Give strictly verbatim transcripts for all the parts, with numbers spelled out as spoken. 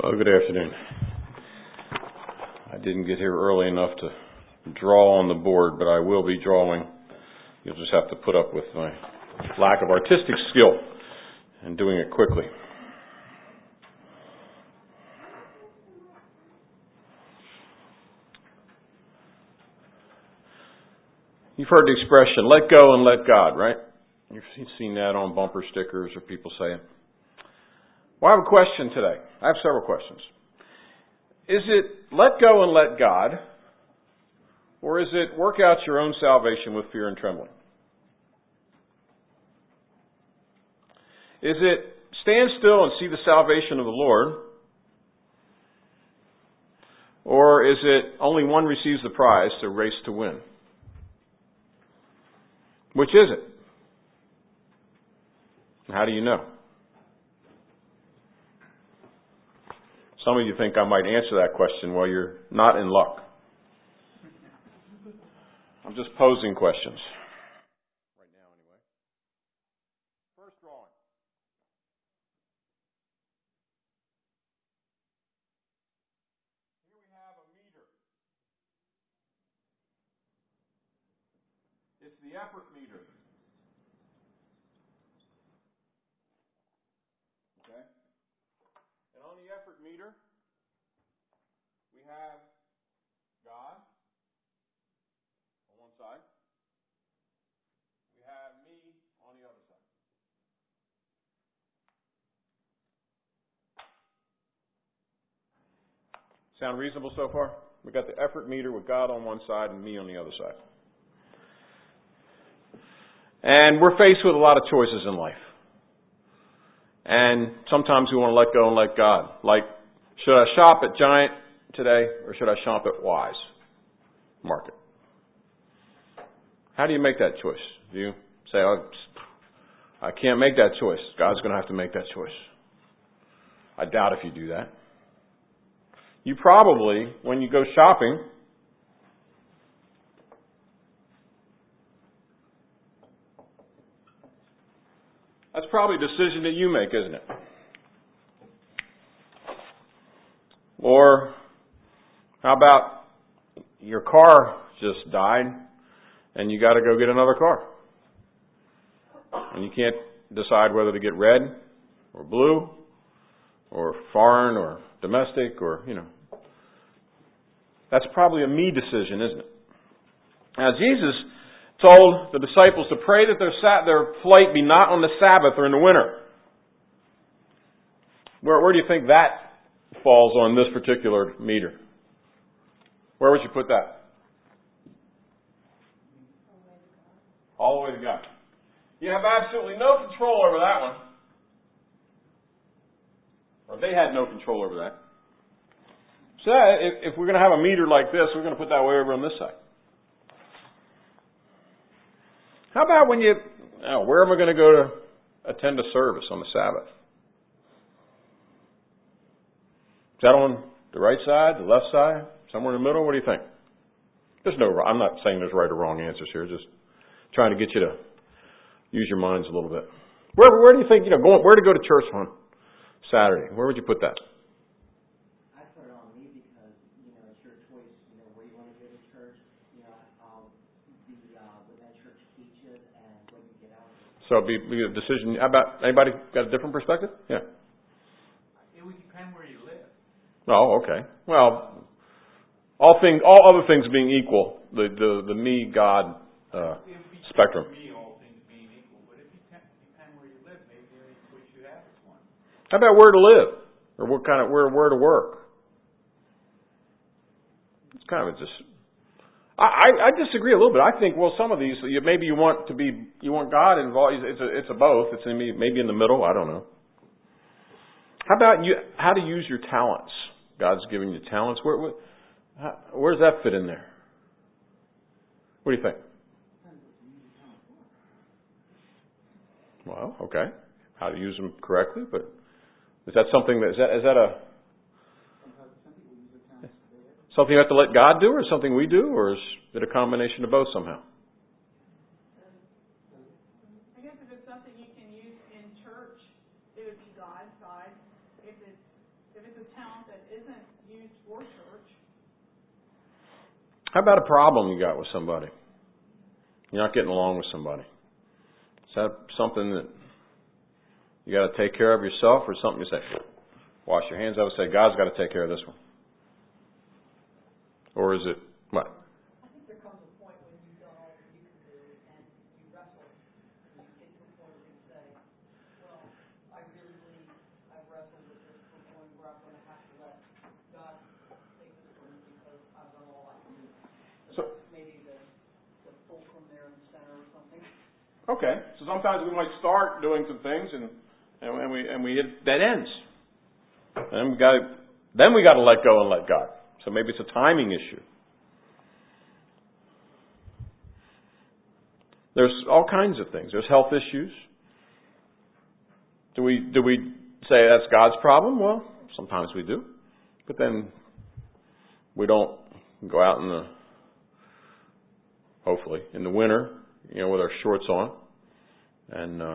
Well, good afternoon. I didn't get here early enough to draw on the board, but I will be drawing. You'll just have to put up with my lack of artistic skill and doing it quickly. You've heard the expression, let go and let God, right? You've seen that on bumper stickers or people say it. Well, I have a question today. I have several questions. Is it let go and let God, or is it work out your own salvation with fear and trembling? Is it stand still and see the salvation of the Lord, or is it only one receives the prize, so race to win? Which is it? And how do you know? Some of you think I might answer that question. Well, you're not in luck. I'm just posing questions. Right now, anyway. First drawing. Here we have a meter. It's the effort meter. Okay? And on the effort meter, we have God on one side. We have me on the other side. Sound reasonable so far? We got the effort meter with God on one side and me on the other side. And we're faced with a lot of choices in life. And sometimes we want to let go and let God. Like, should I shop at Giant today or should I shop at Wise Market? How do you make that choice? Do you say, oh, I can't make that choice. God's going to have to make that choice. I doubt if you do that. You probably, when you go shopping, that's probably a decision that you make, isn't it? Or how about your car just died and you got to go get another car? And you can't decide whether to get red or blue or foreign or domestic or, you know. That's probably a me decision, isn't it? Now, Jesus told the disciples to pray that their sa- their flight be not on the Sabbath or in the winter. Where, where do you think that falls on this particular meter? Where would you put that? All the way to God. You have absolutely no control over that one. Or they had no control over that. So if, if we're going to have a meter like this, we're going to put that way over on this side. How about when you, oh, where am I going to go to attend a service on the Sabbath? Is that on the right side, the left side, somewhere in the middle? What do you think? There's no, I'm not saying there's right or wrong answers here, just trying to get you to use your minds a little bit. Where, where do you think, you know, going, where to go to church on Saturday? Where would you put that? I put it on me because, you know, it's your choice, you know, where you want to go to church, you know, um, the, uh, what that church teaches and what you get out of it. So it'd be, be a decision. How about, anybody got a different perspective? Yeah. It would depend where you live. Oh, okay. Well, all things, all other things being equal, the, the, the me, God, uh, spectrum. For me, all things being equal, but if you depend, depend where you live, maybe the only choice you have is one. How about where to live? Or what kind of, where, where to work? It's kind of a just, I, I, I disagree a little bit. I think, well, some of these, you, maybe you want to be, you want God involved. It's a, it's a both. It's in, maybe in the middle. I don't know. How about you, how to use your talents? God's given you talents. Where, where, how, where does that fit in there? What do you think? Well, okay. How to use them correctly, but is that something that, is that, is that a, something you have to let God do, or something we do, or is it a combination of both somehow? I guess if it's something you can use in church, it would be God's side. If it's if if it's a talent that isn't used for church. How about a problem you got with somebody? You're not getting along with somebody. Is that something that you got to take care of yourself, or something you say, wash your hands of it, say, God's got to take care of this one? Or is it what? I think there comes a point when you've done all that you can do and you wrestle and you get to a point where you say, well, I really believe I've wrestled with this to a point where I'm going to have to let God take this from me because I've done all I can do. So, so that's maybe the, the fulcrum there in the center or something. Okay, so sometimes we might start doing some things and and we and we hit dead ends. And we got then we got to let go and let God. So maybe it's a timing issue. There's all kinds of things. There's health issues. Do we do we say that's God's problem? Well, sometimes we do. But then we don't go out in the, hopefully, in the winter, you know, with our shorts on and uh,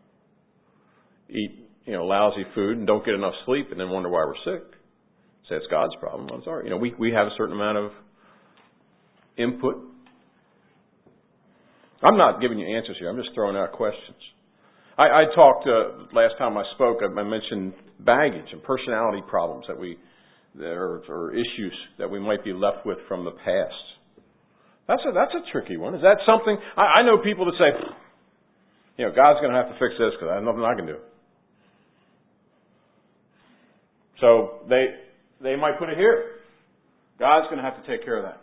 eat, you know, lousy food and don't get enough sleep and then wonder why we're sick. Say it's God's problem. I'm sorry. You know, we, we have a certain amount of input. I'm not giving you answers here. I'm just throwing out questions. I, I talked, uh, last time I spoke, I, I mentioned baggage and personality problems that we, or, or issues that we might be left with from the past. That's a, that's a tricky one. Is that something, I, I know people that say, you know, God's going to have to fix this because I have nothing I can do. So they, They might put it here. God's going to have to take care of that.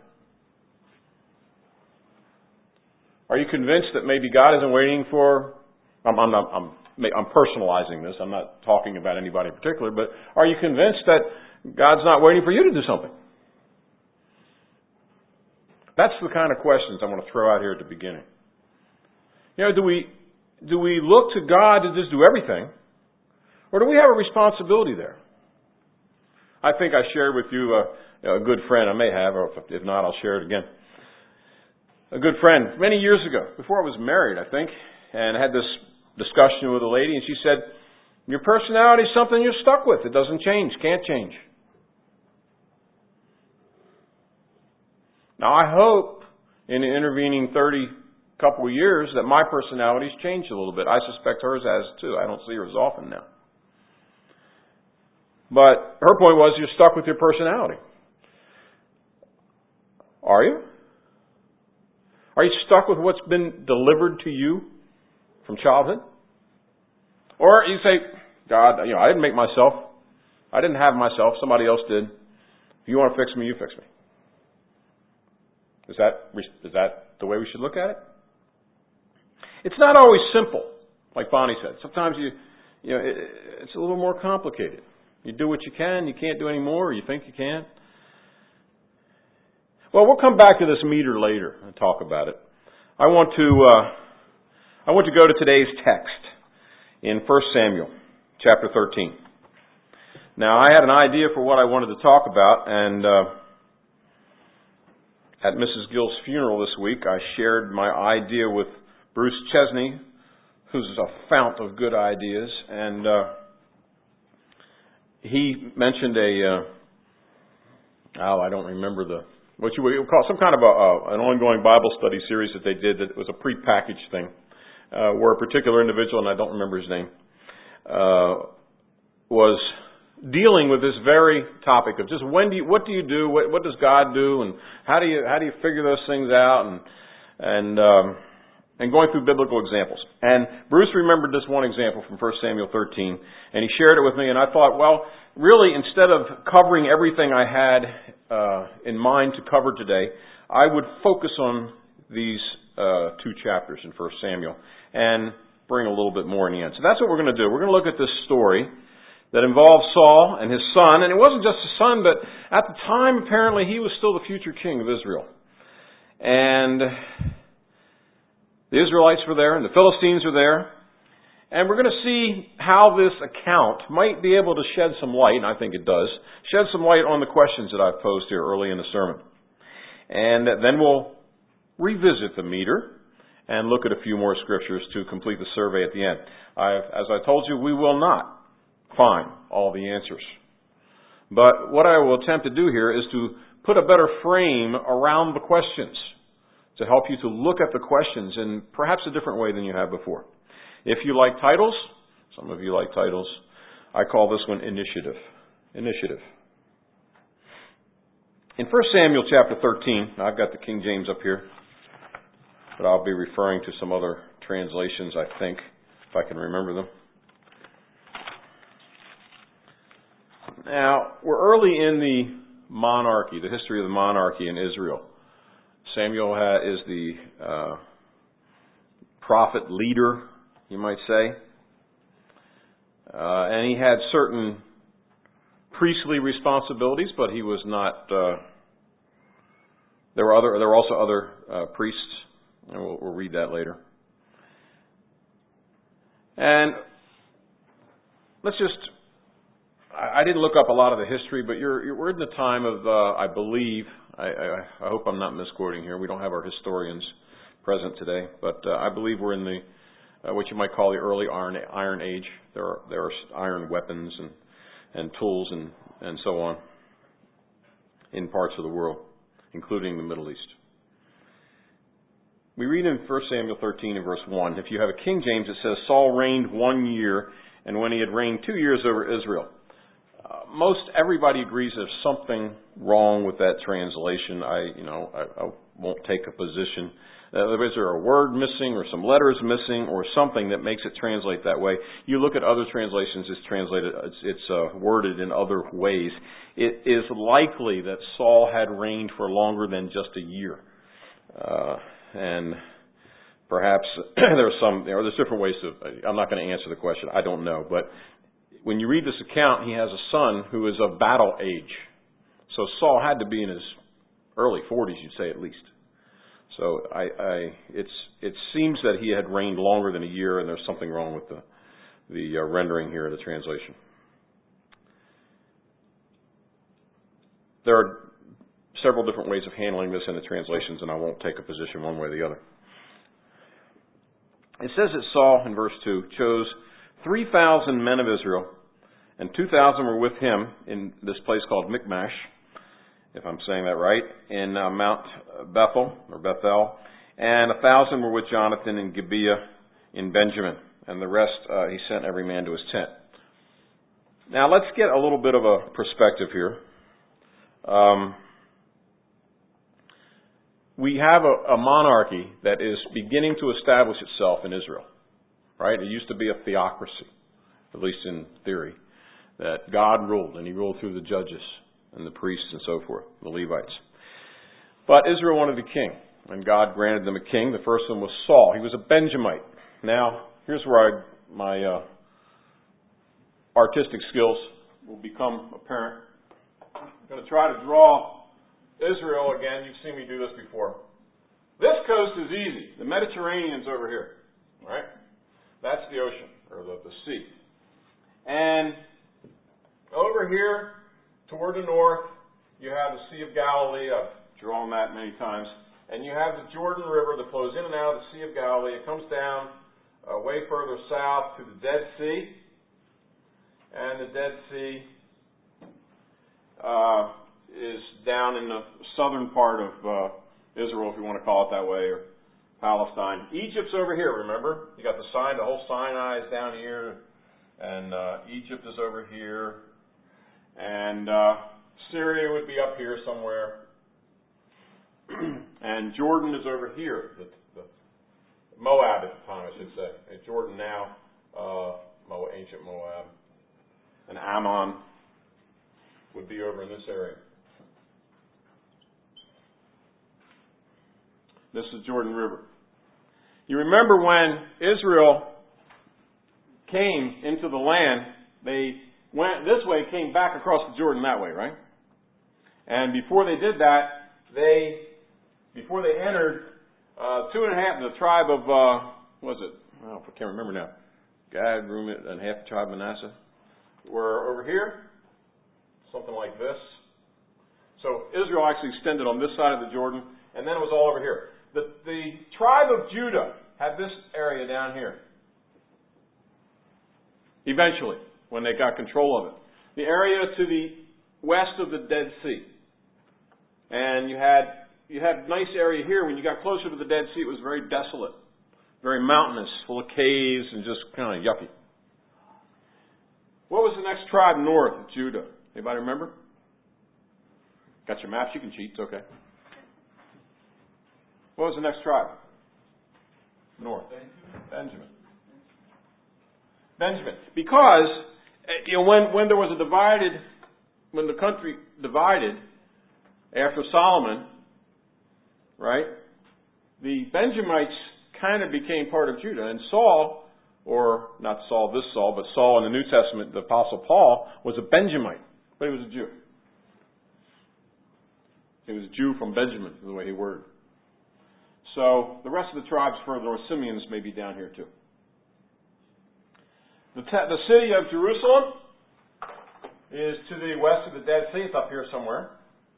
Are you convinced that maybe God isn't waiting for? I'm, I'm, not, I'm, I'm personalizing this. I'm not talking about anybody in particular. But are you convinced that God's not waiting for you to do something? That's the kind of questions I want to throw out here at the beginning. You know, do we do we look to God to just do everything, or do we have a responsibility there? I think I shared with you a, a good friend. I may have, or if not, I'll share it again. A good friend many years ago, before I was married, I think, and I had this discussion with a lady, and she said, your personality is something you're stuck with. It doesn't change, can't change. Now, I hope in the intervening thirty couple of years that my personality's changed a little bit. I suspect hers has too. I don't see her as often now. But her point was, you're stuck with your personality. Are you? Are you stuck with what's been delivered to you from childhood? Or you say, God, you know, I didn't make myself. I didn't have myself. Somebody else did. If you want to fix me, you fix me. Is that, is that the way we should look at it? It's not always simple, like Bonnie said. Sometimes you, you know, it, it's a little more complicated. You do what you can, you can't do any more, or you think you can. Well, we'll come back to this meter later and talk about it. I want to uh, I want to go to today's text in First Samuel, chapter thirteen. Now, I had an idea for what I wanted to talk about, and uh, at Missus Gill's funeral this week, I shared my idea with Bruce Chesney, who's a fount of good ideas, and uh, he mentioned a, uh, oh, I don't remember the, what you would call some kind of a, uh, an ongoing Bible study series that they did that was a prepackaged thing, uh, where a particular individual, and I don't remember his name, uh, was dealing with this very topic of just when do you, what do you do, what, what does God do, and how do you, how do you figure those things out, and, and, um, and going through biblical examples. And Bruce remembered this one example from First Samuel thirteen, and he shared it with me, and I thought, well, really, instead of covering everything I had uh, in mind to cover today, I would focus on these uh, two chapters in First Samuel and bring a little bit more in the end. So that's what we're going to do. We're going to look at this story that involves Saul and his son, and it wasn't just his son, but at the time, apparently, he was still the future king of Israel. And the Israelites were there, and the Philistines were there. And we're going to see how this account might be able to shed some light, and I think it does, shed some light on the questions that I've posed here early in the sermon. And then we'll revisit the meter and look at a few more scriptures to complete the survey at the end. I've, as I told you, we will not find all the answers. But what I will attempt to do here is to put a better frame around the questions to help you to look at the questions in perhaps a different way than you have before. If you like titles, some of you like titles, I call this one Initiative. Initiative. In First Samuel chapter thirteen, I've got the King James up here, but I'll be referring to some other translations, I think, if I can remember them. Now, we're early in the monarchy, the history of the monarchy in Israel. Samuel ha- is the uh, prophet leader, you might say. Uh, and he had certain priestly responsibilities, but he was not. Uh, there were other. There were also other uh, priests, and we'll, we'll read that later. And let's just. I, I didn't look up a lot of the history, but you're, you're we're in the time of. Uh, I believe. I, I, I hope I'm not misquoting here. We don't have our historians present today, but uh, I believe we're in the uh, what you might call the early Iron Iron Age. There are there are iron weapons and. and tools and, and so on in parts of the world, including the Middle East. We read in First Samuel thirteen and verse one, if you have a King James, it says, Saul reigned one year, and when he had reigned two years over Israel. Uh, most everybody agrees there's something wrong with that translation. I, you know, I, I won't take a position. Uh, is there a word missing or some letters missing or something that makes it translate that way? You look at other translations, it's translated, it's, it's uh, worded in other ways. It is likely that Saul had reigned for longer than just a year. Uh, and perhaps there's some, you know, there's different ways to, I'm not going to answer the question, I don't know. But when you read this account, he has a son who is of battle age. So Saul had to be in his early forties, you'd say at least. So I, I, it's, it seems that he had reigned longer than a year, and there's something wrong with the, the uh, rendering here of the translation. There are several different ways of handling this in the translations, and I won't take a position one way or the other. It says that Saul, in verse two, chose three thousand men of Israel, and two thousand were with him in this place called Michmash, if I'm saying that right, in uh, Mount Bethel, or Bethel, and a thousand were with Jonathan in Gibeah in Benjamin, and the rest uh, he sent every man to his tent. Now let's get a little bit of a perspective here. Um, we have a, a monarchy that is beginning to establish itself in Israel, right? It used to be a theocracy, at least in theory, that God ruled, and he ruled through the judges and the priests and so forth, the Levites. But Israel wanted a king, and God granted them a king. The first one was Saul. He was a Benjamite. Now, here's where I, my uh, artistic skills will become apparent. I'm going to try to draw Israel again. You've seen me do this before. This coast is easy. The Mediterranean's over here, right? That's the ocean, or the, the sea. And over here, toward the north, you have the Sea of Galilee. I've drawn that many times. And you have the Jordan River that flows in and out of the Sea of Galilee. It comes down uh, way further south to the Dead Sea. And the Dead Sea uh, is down in the southern part of uh, Israel, if you want to call it that way, or Palestine. Egypt's over here, remember? You got the Sinai, the whole Sinai is down here. And uh, Egypt is over here. And uh, Syria would be up here somewhere. And Jordan is over here. The, the Moab at the time, I should say. And Jordan now, uh, Moab, ancient Moab. And Ammon would be over in this area. This is Jordan River. You remember when Israel came into the land, they went this way, came back across the Jordan that way, right? And before they did that, they, before they entered, uh, two and a half, the tribe of, uh, what was it? Oh, I can't remember now. Gad, Reuben, and half the tribe of Manasseh were over here, something like this. So Israel actually extended on this side of the Jordan, and then it was all over here. The, the tribe of Judah had this area down here. Eventually, when they got control of it. The area to the west of the Dead Sea. And you had you had a nice area here. When you got closer to the Dead Sea, it was very desolate, very mountainous, full of caves and just kind of yucky. What was the next tribe north of Judah? Anybody remember? Got your maps? You can cheat. It's okay. What was the next tribe? North. Benjamin. Benjamin. Because you know, when when there was a divided, when the country divided after Solomon, right? The Benjamites kind of became part of Judah, and Saul, or not Saul, this Saul, but Saul in the New Testament, the Apostle Paul, was a Benjamite, but he was a Jew. He was a Jew from Benjamin, is the way he worded. So the rest of the tribes further north, Simeons, may be down here too. The, te- the city of Jerusalem is to the west of the Dead Sea. It's up here somewhere.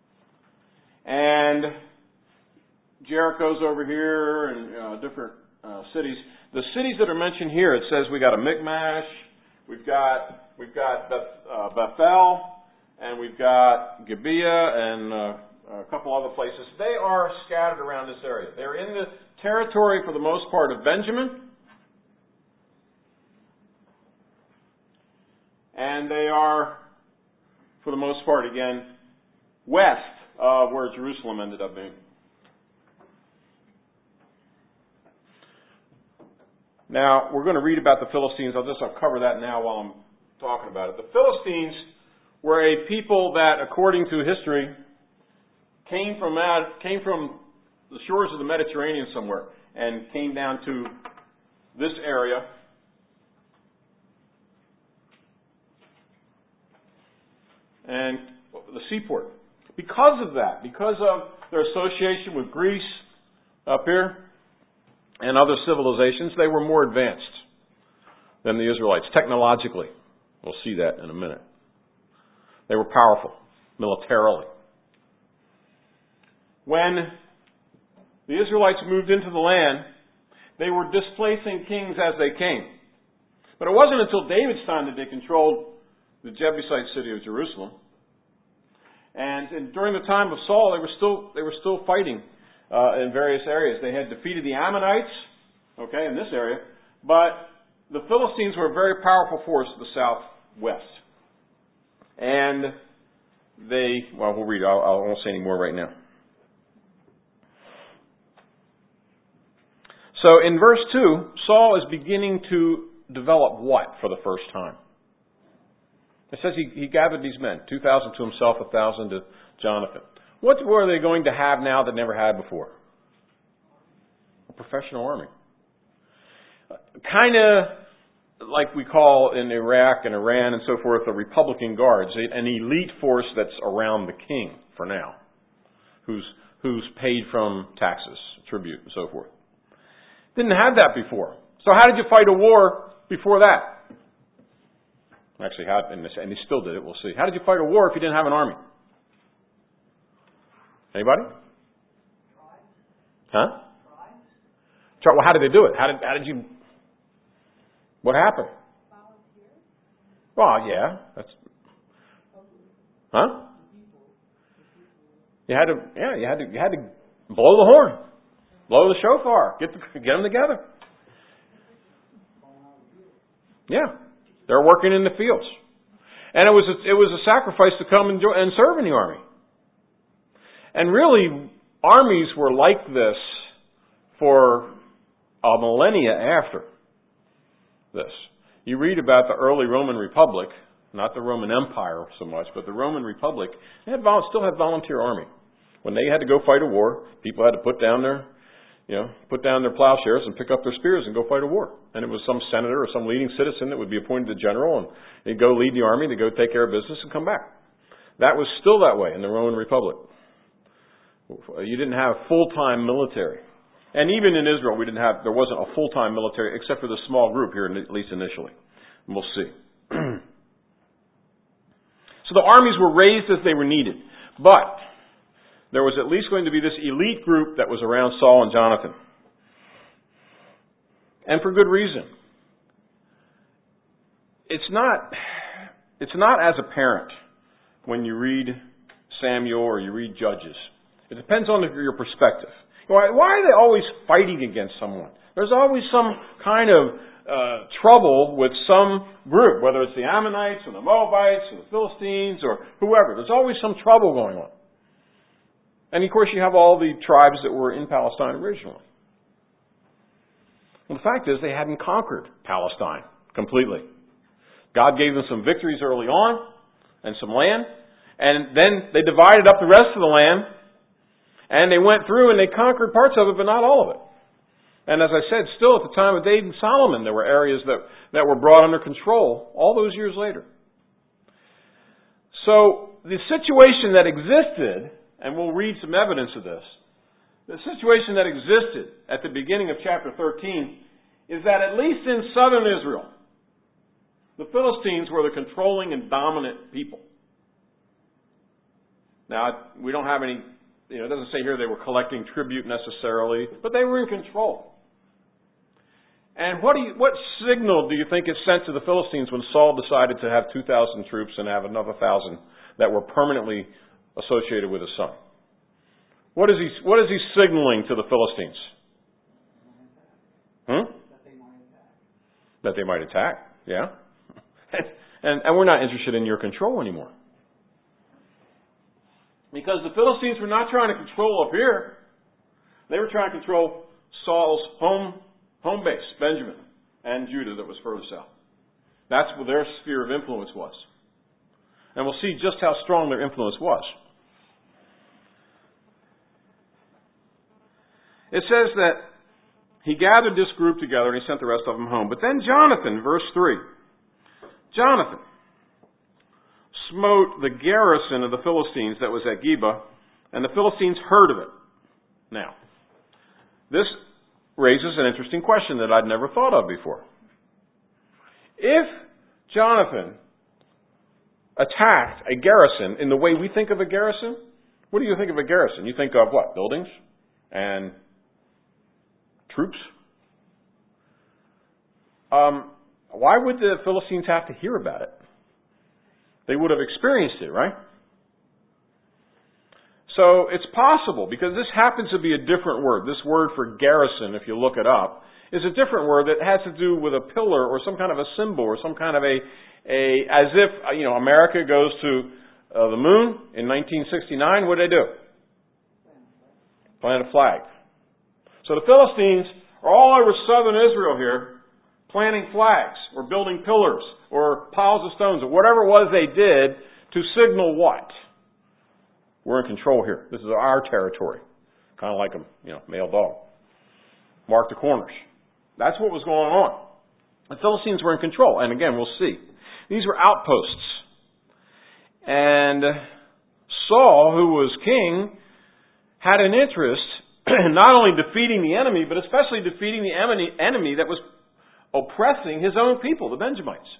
And Jericho's over here, and uh, different uh, cities. The cities that are mentioned here, it says we got a Michmash, we've got we've got Beth, uh, Bethel, and we've got Gibeah, and uh, a couple other places. They are scattered around this area. They're in the territory, for the most part, of Benjamin, and they are, for the most part, again, west of where Jerusalem ended up being. Now, we're going to read about the Philistines. I'll just I'll cover that now while I'm talking about it. The Philistines were a people that, according to history, came from out, came from the shores of the Mediterranean somewhere and came down to this area. And the seaport. Because of that, because of their association with Greece up here and other civilizations, they were more advanced than the Israelites technologically. We'll see that in a minute. They were powerful militarily. When the Israelites moved into the land, they were displacing kings as they came. But it wasn't until David's time that they controlled the Jebusite city of Jerusalem. And, and during the time of Saul, they were still they were still fighting uh, in various areas. They had defeated the Ammonites, okay, in this area, but the Philistines were a very powerful force to the southwest. And they, well, we'll read. I'll, I won't say any more right now. So in verse two, Saul is beginning to develop what for the first time? It says he, he gathered these men, two thousand to himself, a thousand to Jonathan. What were they going to have now that never had before? A professional army. Kind of like we call in Iraq and Iran and so forth, the Republican Guards, an elite force that's around the king for now, who's who's paid from taxes, tribute, and so forth. Didn't have that before. So how did you fight a war before that? Actually, how, and they still did it. We'll see. How did you fight a war if you didn't have an army? Anybody? Huh? Well, how did they do it? How did how did you? What happened? Well, yeah, that's. Huh? You had to. Yeah, you had to. You had to blow the horn, blow the shofar, get the, get them together. Yeah. They're working in the fields. And it was a, it was a sacrifice to come and, jo- and serve in the army. And really, armies were like this for a millennia after this. You read about the early Roman Republic, not the Roman Empire so much, but the Roman Republic, they had vol- still had volunteer army. When they had to go fight a war, people had to put down their You know, put down their plowshares and pick up their spears and go fight a war. And it was some senator or some leading citizen that would be appointed a general, and he'd go lead the army to go take care of business and come back. That was still that way in the Roman Republic. You didn't have full-time military. And even in Israel, we didn't have, there wasn't a full-time military except for the small group here, at least initially. And we'll see. So the armies were raised as they were needed. But there was at least going to be this elite group that was around Saul and Jonathan. And for good reason. It's not, it's not as apparent when you read Samuel or you read Judges. It depends on your perspective. Why, why are they always fighting against someone? There's always some kind of uh, trouble with some group, whether it's the Ammonites or the Moabites or the Philistines or whoever. There's always some trouble going on. And of course you have all the tribes that were in Palestine originally. Well, the fact is they hadn't conquered Palestine completely. God gave them some victories early on and some land, and then they divided up the rest of the land, and they went through and they conquered parts of it, but not all of it. And as I said, still at the time of David and Solomon, there were areas that, that were brought under control all those years later. So the situation that existed, and we'll read some evidence of this, the situation that existed at the beginning of chapter thirteen is that at least in southern Israel, the Philistines were the controlling and dominant people. Now, we don't have any, you know, it doesn't say here they were collecting tribute necessarily, but they were in control. And what do you, what signal do you think is sent to the Philistines when Saul decided to have two thousand troops and have another one thousand that were permanently associated with his son? What is he, what is he signaling to the Philistines? Hmm? That they might attack. That they might attack, yeah. and, and we're not interested in your control anymore. Because the Philistines were not trying to control up here. They were trying to control Saul's home, home base, Benjamin, and Judah that was further south. That's where their sphere of influence was. And we'll see just how strong their influence was. It says that he gathered this group together and he sent the rest of them home. But then Jonathan, verse three. Jonathan smote the garrison of the Philistines that was at Geba, and the Philistines heard of it. Now, this raises an interesting question that I'd never thought of before. If Jonathan attacked a garrison in the way we think of a garrison, what do you think of a garrison? You think of what? Buildings and troops? Um, why would the Philistines have to hear about it? They would have experienced it, right? So it's possible, because this happens to be a different word. This word for garrison, if you look it up, is a different word that has to do with a pillar or some kind of a symbol or some kind of a, a as if, you know, America goes to uh, the moon in nineteen sixty-nine. What did they do? Plant a flag. So the Philistines are all over southern Israel here, planting flags or building pillars or piles of stones or whatever it was they did to signal what? We're in control here. This is our territory. Kind of like a, you know, male dog. Mark the corners. That's what was going on. The Philistines were in control. And again, we'll see. These were outposts. And Saul, who was king, had an interest in not only defeating the enemy, but especially defeating the enemy that was oppressing his own people, the Benjamites.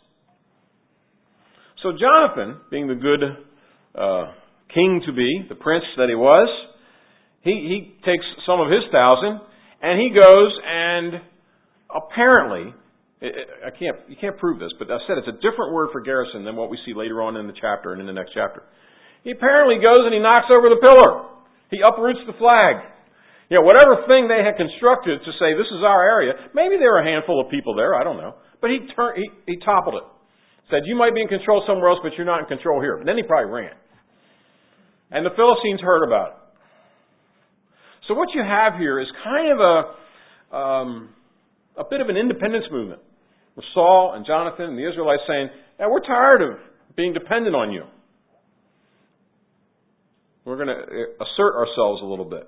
So Jonathan, being the good uh, king to be, the prince that he was, he, he takes some of his thousand and he goes and apparently, I can't, you can't prove this, but I said it's a different word for garrison than what we see later on in the chapter and in the next chapter. He apparently goes and he knocks over the pillar. He uproots the flag. You know, whatever thing they had constructed to say this is our area, maybe there were a handful of people there, I don't know. But he turned, he, he toppled it. Said, you might be in control somewhere else, but you're not in control here. And then he probably ran. And the Philistines heard about it. So what you have here is kind of a, um, a bit of an independence movement. With Saul and Jonathan and the Israelites saying, yeah, we're tired of being dependent on you. We're going to assert ourselves a little bit.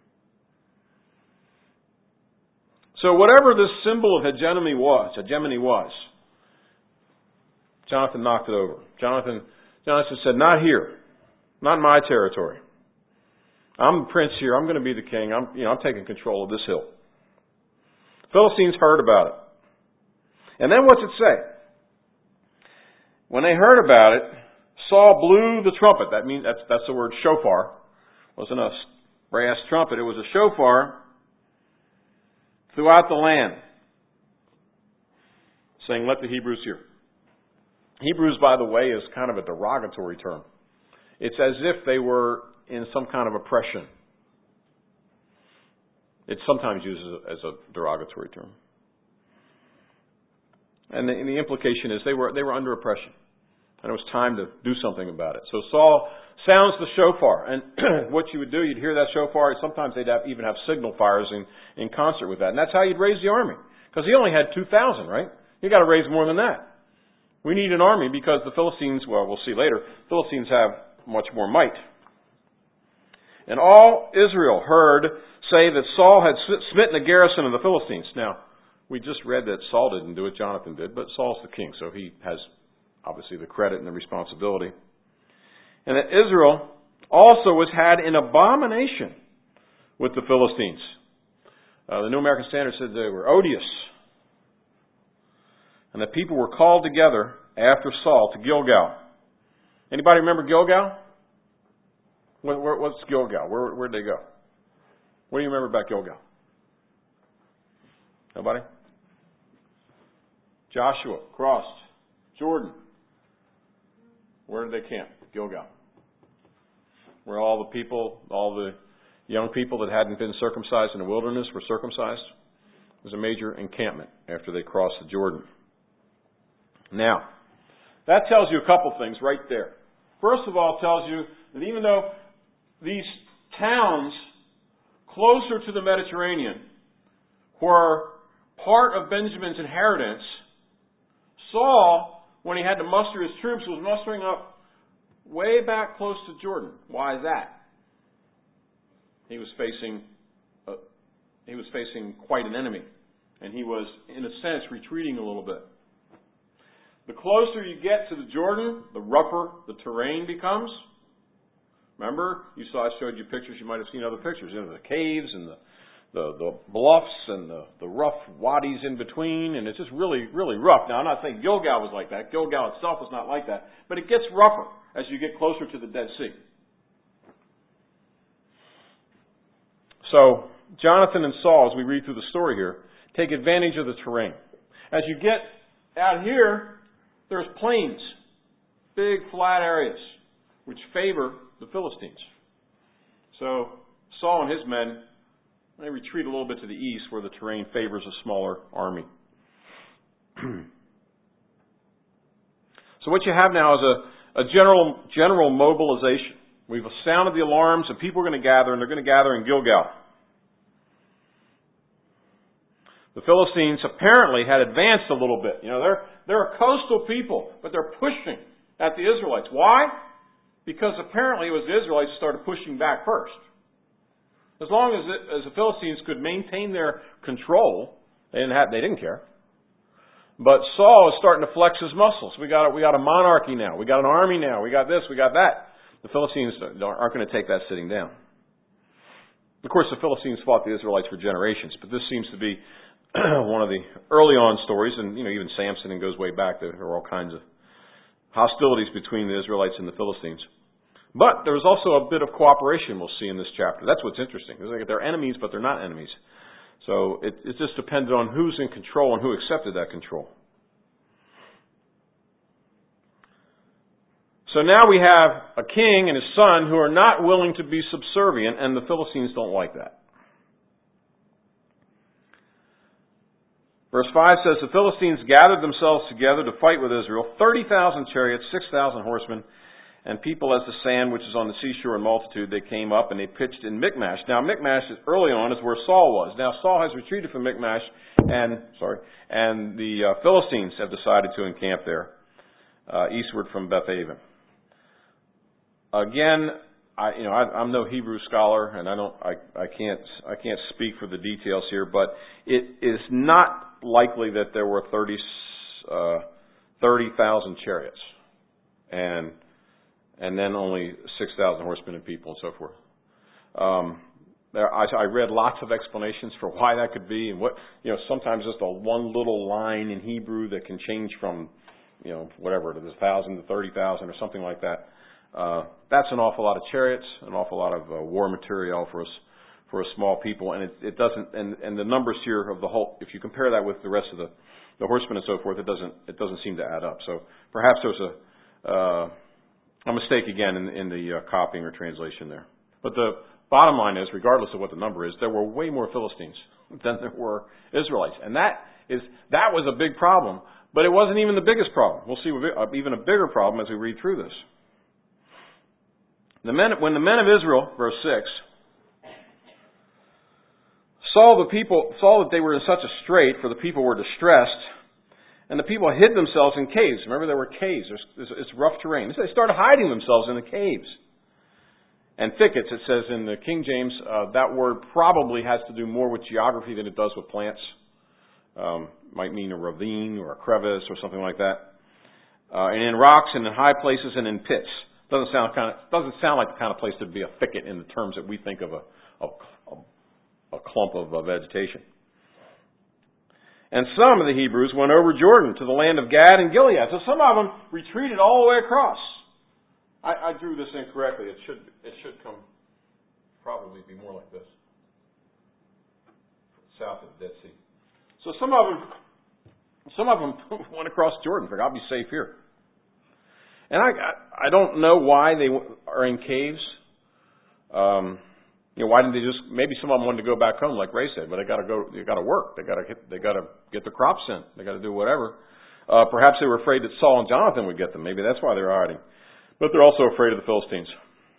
So whatever this symbol of hegemony was, hegemony was, Jonathan knocked it over. Jonathan, Jonathan said, not here. Not in my territory. I'm the prince here. I'm going to be the king. I'm, you know, I'm taking control of this hill. Philistines heard about it. And then what's it say? When they heard about it, Saul blew the trumpet. That means that's that's the word shofar. It wasn't a brass trumpet. It was a shofar throughout the land, saying, let the Hebrews hear. Hebrews, by the way, is kind of a derogatory term. It's as if they were in some kind of oppression. It's sometimes used as a, as a derogatory term. And the, and the implication is they were they were under oppression. And it was time to do something about it. So Saul sounds the shofar. And what you would do, you'd hear that shofar. Sometimes they'd have, even have signal fires in, in concert with that. And that's how you'd raise the army. Because he only had two thousand, right? You got to raise more than that. We need an army because the Philistines, well, we'll see later, Philistines have much more might. And all Israel heard say that Saul had smitten the garrison of the Philistines. Now, we just read that Saul didn't do it, Jonathan did, but Saul's the king, so he has obviously the credit and the responsibility. And that Israel also was had an abomination with the Philistines. Uh, the New American Standard said they were odious. And the people were called together after Saul to Gilgal. Anybody remember Gilgal? Where, where, what's Gilgal? Where, where'd they go? What do you remember about Gilgal? Nobody? Joshua crossed Jordan. Where did they camp? Gilgal. Where all the people, all the young people that hadn't been circumcised in the wilderness were circumcised. It was a major encampment after they crossed the Jordan. Now, that tells you a couple things right there. First of all, it tells you that even though these towns closer to the Mediterranean were part of Benjamin's inheritance, Saul, when he had to muster his troops, was mustering up way back close to Jordan. Why is that? He was facing uh, he was facing quite an enemy, and he was, in a sense, retreating a little bit. The closer you get to the Jordan, the rougher the terrain becomes. Remember, you saw I showed you pictures. You might have seen other pictures. You know, the caves and the the, the bluffs and the, the rough wadis in between, and it's just really, really rough. Now, I'm not saying Gilgal was like that. Gilgal itself was not like that, but it gets rougher as you get closer to the Dead Sea. So, Jonathan and Saul, as we read through the story here, take advantage of the terrain. As you get out here, there's plains, big flat areas, which favor the Philistines. So, Saul and his men, they retreat a little bit to the east where the terrain favors a smaller army. So what you have now is a, a general general mobilization. We've sounded the alarms and people are going to gather, and they're going to gather in Gilgal. The Philistines apparently had advanced a little bit. You know, they're, they're a coastal people, but they're pushing at the Israelites. Why? Because apparently it was the Israelites who started pushing back first. As long as, it, as the Philistines could maintain their control, they didn't have, they didn't care. But Saul is starting to flex his muscles. We got we got a monarchy now. We got an army now. We got this. We got that. The Philistines aren't going to take that sitting down. Of course, the Philistines fought the Israelites for generations, but this seems to be one of the early on stories, and you know even Samson and goes way back. There are all kinds of hostilities between the Israelites and the Philistines. But there's also a bit of cooperation we'll see in this chapter. That's what's interesting. They're enemies, but they're not enemies. So it, it just depends on who's in control and who accepted that control. So now we have a king and his son who are not willing to be subservient, and the Philistines don't like that. Verse five says, the Philistines gathered themselves together to fight with Israel, thirty thousand chariots, six thousand horsemen, and people as the sand which is on the seashore in multitude. They came up and they pitched in Michmash. Now Michmash is, early on is where Saul was. Now Saul has retreated from Michmash, and sorry, and the uh, Philistines have decided to encamp there, uh, eastward from Bethaven. Again, I, you know, I, I'm no Hebrew scholar, and I don't, I, I can't, I can't speak for the details here, but it is not likely that there were thirty thousand chariots, and and then only six thousand horsemen and people and so forth. Um, there, I, I read lots of explanations for why that could be, and what, you know, sometimes just a one little line in Hebrew that can change from, you know, whatever, to a thousand to thirty thousand or something like that. Uh, that's an awful lot of chariots, an awful lot of uh, war material for us, for a small people, and it, it doesn't, and, and the numbers here of the whole, if you compare that with the rest of the, the horsemen and so forth, it doesn't, it doesn't seem to add up. So perhaps there's a, uh, A mistake again in, in the uh, copying or translation there. But the bottom line is, regardless of what the number is, there were way more Philistines than there were Israelites. And that is that was a big problem. But it wasn't even the biggest problem. We'll see even a bigger problem as we read through this. The men, when the men of Israel, verse six, saw the people, saw that they were in such a strait, for the people were distressed, and the people hid themselves in caves. Remember, there were caves. There's, it's rough terrain. They started hiding themselves in the caves. And thickets, it says in the King James, uh, that word probably has to do more with geography than it does with plants. Um, might mean a ravine or a crevice or something like that. Uh, and in rocks and in high places and in pits. Doesn't sound kind of doesn't sound like the kind of place to be a thicket in the terms that we think of a a, a clump of uh, vegetation. And some of the Hebrews went over Jordan to the land of Gad and Gilead. So some of them retreated all the way across. I, I drew this incorrectly. It should it should come probably be more like this, south of the Dead Sea. So some of them some of them went across Jordan. Figured, I'll be safe here. And I, I don't know why they are in caves. Um, you know, why didn't they just? Maybe some of them wanted to go back home, like Ray said. But they got to go. They got to work. They got to get. They got to get the crops in. They got to do whatever. Uh, perhaps they were afraid that Saul and Jonathan would get them. Maybe that's why they're hiding. But they're also afraid of the Philistines.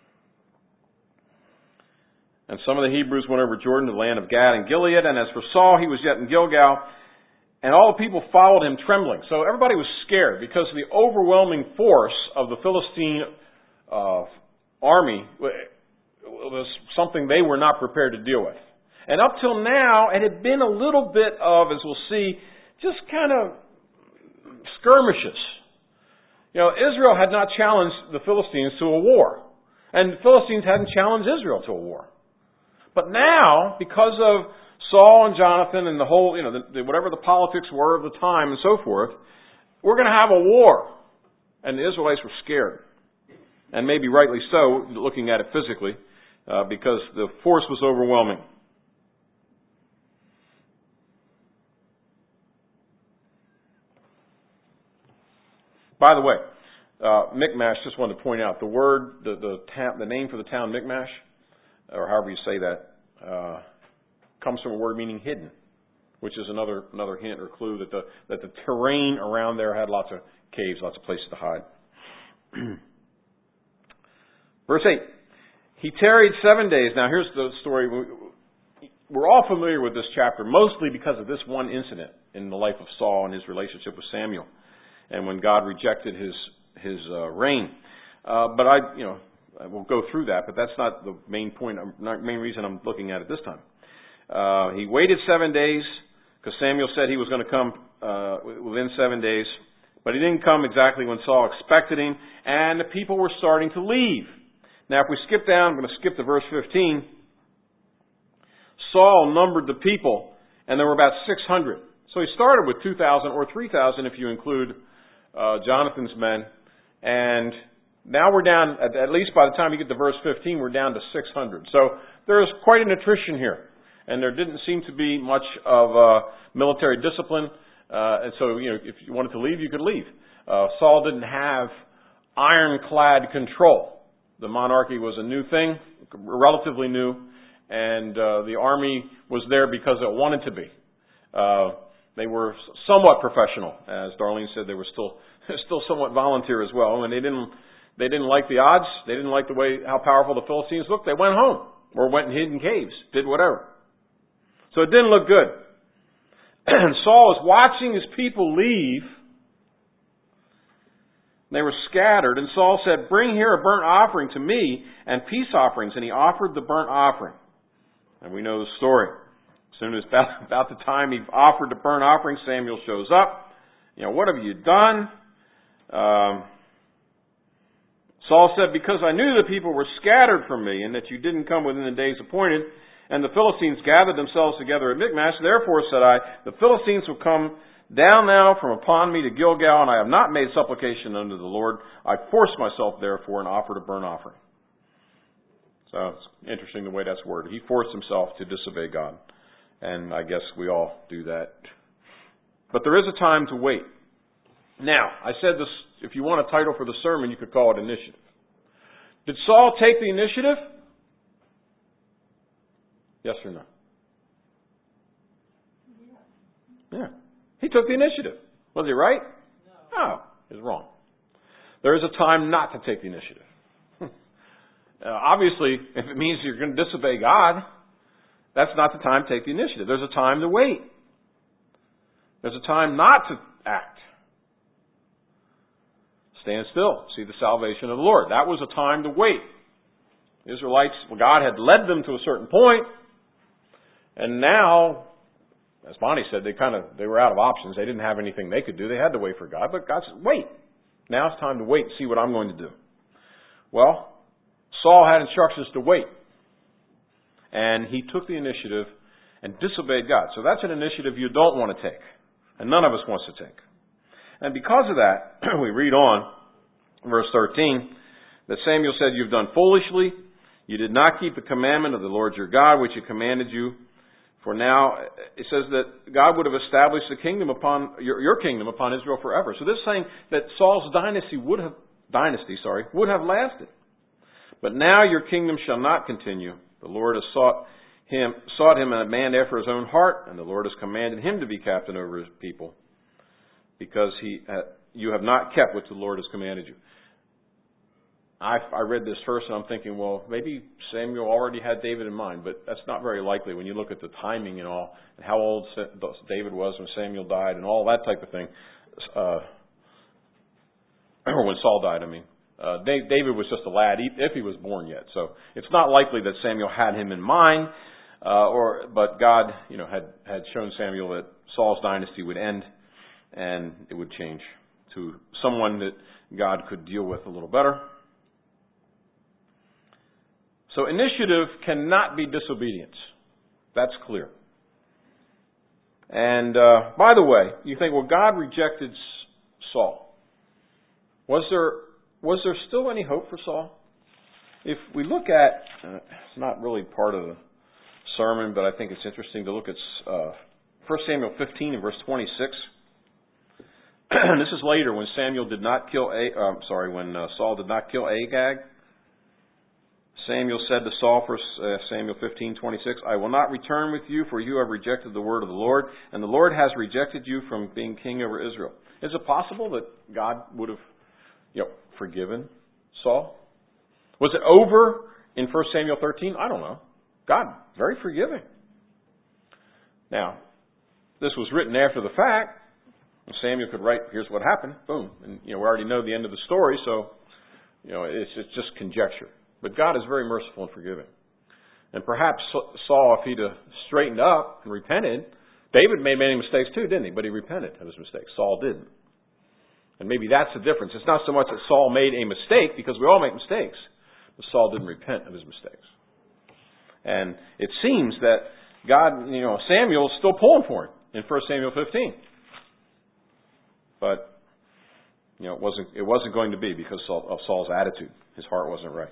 And some of the Hebrews went over Jordan to the land of Gad and Gilead. And as for Saul, he was yet in Gilgal. And all the people followed him trembling. So everybody was scared because of the overwhelming force of the Philistine uh, army was something they were not prepared to deal with. And up till now, it had been a little bit of, as we'll see, just kind of skirmishes. You know, Israel had not challenged the Philistines to a war. And the Philistines hadn't challenged Israel to a war. But now, because of Saul and Jonathan and the whole, you know, the, the, whatever the politics were of the time and so forth, we're going to have a war. And the Israelites were scared. And maybe rightly so, looking at it physically, uh, because the force was overwhelming. By the way, uh, Michmash, just wanted to point out, the word, the, the, ta- the name for the town Michmash, or however you say that, uh, comes from a word meaning hidden, which is another another hint or clue that the that the terrain around there had lots of caves, lots of places to hide. Verse eight. He tarried seven days. Now here's the story. We're all familiar with this chapter, mostly because of this one incident in the life of Saul and his relationship with Samuel, and when God rejected his his uh, reign. Uh, but I, you know, I will go through that. But that's not the main point. Not main reason I'm looking at it this time. Uh, he waited seven days because Samuel said he was going to come uh, within seven days. But he didn't come exactly when Saul expected him. And the people were starting to leave. Now, if we skip down, I'm going to skip to verse fifteen. Saul numbered the people, and there were about six hundred. So he started with two thousand or three thousand if you include uh, Jonathan's men. And now we're down, at, at least by the time you get to verse fifteen, we're down to six hundred. So there is quite an attrition here. And there didn't seem to be much of uh, military discipline. Uh, and so, you know, if you wanted to leave, you could leave. Uh, Saul didn't have ironclad control. The monarchy was a new thing, relatively new, and uh, the army was there because it wanted to be. Uh, they were somewhat professional, as Darlene said. They were still still somewhat volunteer as well, and they didn't they didn't like the odds. They didn't like the way how powerful the Philistines looked. They went home or went and hid in caves, did whatever. So it didn't look good. And Saul was watching his people leave. They were scattered, and Saul said, "Bring here a burnt offering to me and peace offerings." And he offered the burnt offering. And we know the story. As soon as about, about the time he offered the burnt offering, Samuel shows up. You know, "What have you done?" Um, Saul said, "Because I knew the people were scattered from me, and that you didn't come within the days appointed, and the Philistines gathered themselves together at Michmash. Therefore, said I, the Philistines will come down now from upon me to Gilgal, and I have not made supplication unto the Lord. I forced myself, therefore, and offered a burnt offering." So it's interesting the way that's worded. He forced himself to disobey God. And I guess we all do that. But there is a time to wait. Now, I said this, if you want a title for the sermon, you could call it initiative. Did Saul take the initiative? Yes or no? Yeah. He took the initiative. Was he right? No. He was wrong. There is a time not to take the initiative. uh, obviously, if it means you're going to disobey God, that's not the time to take the initiative. There's a time to wait. There's a time not to act. Stand still. See the salvation of the Lord. That was a time to wait. The Israelites, well, God had led them to a certain point, and now, as Bonnie said, they kind of they were out of options. They didn't have anything they could do. They had to wait for God. But God said, wait. Now it's time to wait and see what I'm going to do. Well, Saul had instructions to wait. And he took the initiative and disobeyed God. So that's an initiative you don't want to take. And none of us wants to take. And because of that, we read on, verse thirteen, that Samuel said, you've done foolishly. You did not keep the commandment of the Lord your God, which he commanded you. For now, it says that God would have established the kingdom upon, your, your kingdom upon Israel forever. So this is saying that Saul's dynasty would have, dynasty, sorry, would have lasted. But now your kingdom shall not continue. The Lord has sought him, sought him a man after his own heart, and the Lord has commanded him to be captain over his people, because he, uh, you have not kept what the Lord has commanded you. I, I read this first and I'm thinking, well, maybe Samuel already had David in mind, but that's not very likely when you look at the timing and all, and how old David was when Samuel died and all that type of thing. Uh, or when Saul died, I mean. Uh, David was just a lad, if he was born yet. So it's not likely that Samuel had him in mind, uh, or but God, you know, had, had shown Samuel that Saul's dynasty would end and it would change to someone that God could deal with a little better. So initiative cannot be disobedience. That's clear. And uh, by the way, you think, well, God rejected Saul. Was there was there still any hope for Saul? If we look at, uh, it's not really part of the sermon, but I think it's interesting to look at uh, First Samuel fifteen and verse twenty-six. This is later when Samuel did not kill. A, uh, sorry, when uh, Saul did not kill Agag. Samuel said to Saul, First Samuel fifteen twenty-six, I will not return with you, for you have rejected the word of the Lord, and the Lord has rejected you from being king over Israel. Is it possible that God would have, you know, forgiven Saul? Was it over in First Samuel thirteen? I don't know. God, very forgiving. Now, this was written after the fact. Samuel could write, here's what happened, boom. And, you know, we already know the end of the story, so, you know, it's, it's just conjecture. But God is very merciful and forgiving. And perhaps Saul, if he'd have straightened up and repented, David made many mistakes too, didn't he? But he repented of his mistakes. Saul didn't. And maybe that's the difference. It's not so much that Saul made a mistake, because we all make mistakes, but Saul didn't repent of his mistakes. And it seems that God, you know, Samuel's still pulling for him in First Samuel fifteen. But, you know, it wasn't, it wasn't going to be because of Saul's attitude. His heart wasn't right.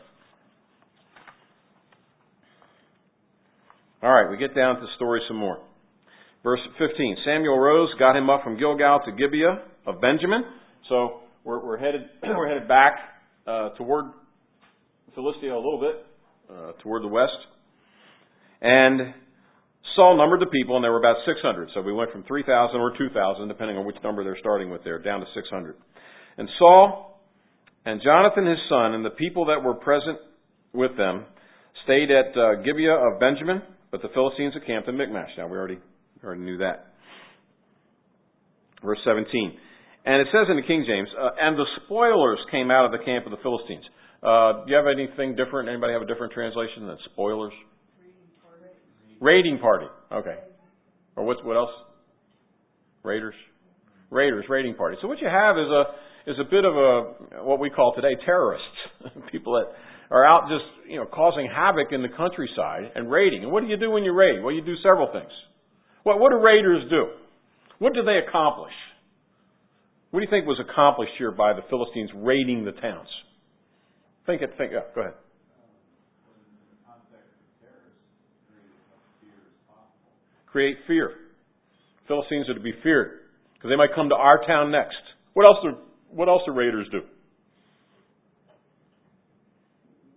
All right, we get down to the story some more. Verse fifteen, Samuel rose, got him up from Gilgal to Gibeah of Benjamin. So we're, we're headed we're headed back uh, toward Philistia a little bit, uh, toward the west. And Saul numbered the people, and there were about six hundred. So we went from three thousand or two thousand, depending on which number they're starting with there, down to six hundred. And Saul and Jonathan his son and the people that were present with them stayed at uh, Gibeah of Benjamin, but the Philistines encamped in Michmash. Now, we already, already knew that. Verse seventeen. And it says in the King James, uh, and the spoilers came out of the camp of the Philistines. Uh, do you have anything different? Anybody have a different translation than spoilers? Raiding party. Okay. Or what's, what else? Raiders? Raiders, raiding party. So what you have is a is a bit of a, what we call today, terrorists. People that are out just, you know, causing havoc in the countryside and raiding. And what do you do when you raid? Well, you do several things. What, what do raiders do? What do they accomplish? What do you think was accomplished here by the Philistines raiding the towns? Think it, think, yeah, go ahead. Create fear. Philistines are to be feared because they might come to our town next. What else do, what else do raiders do?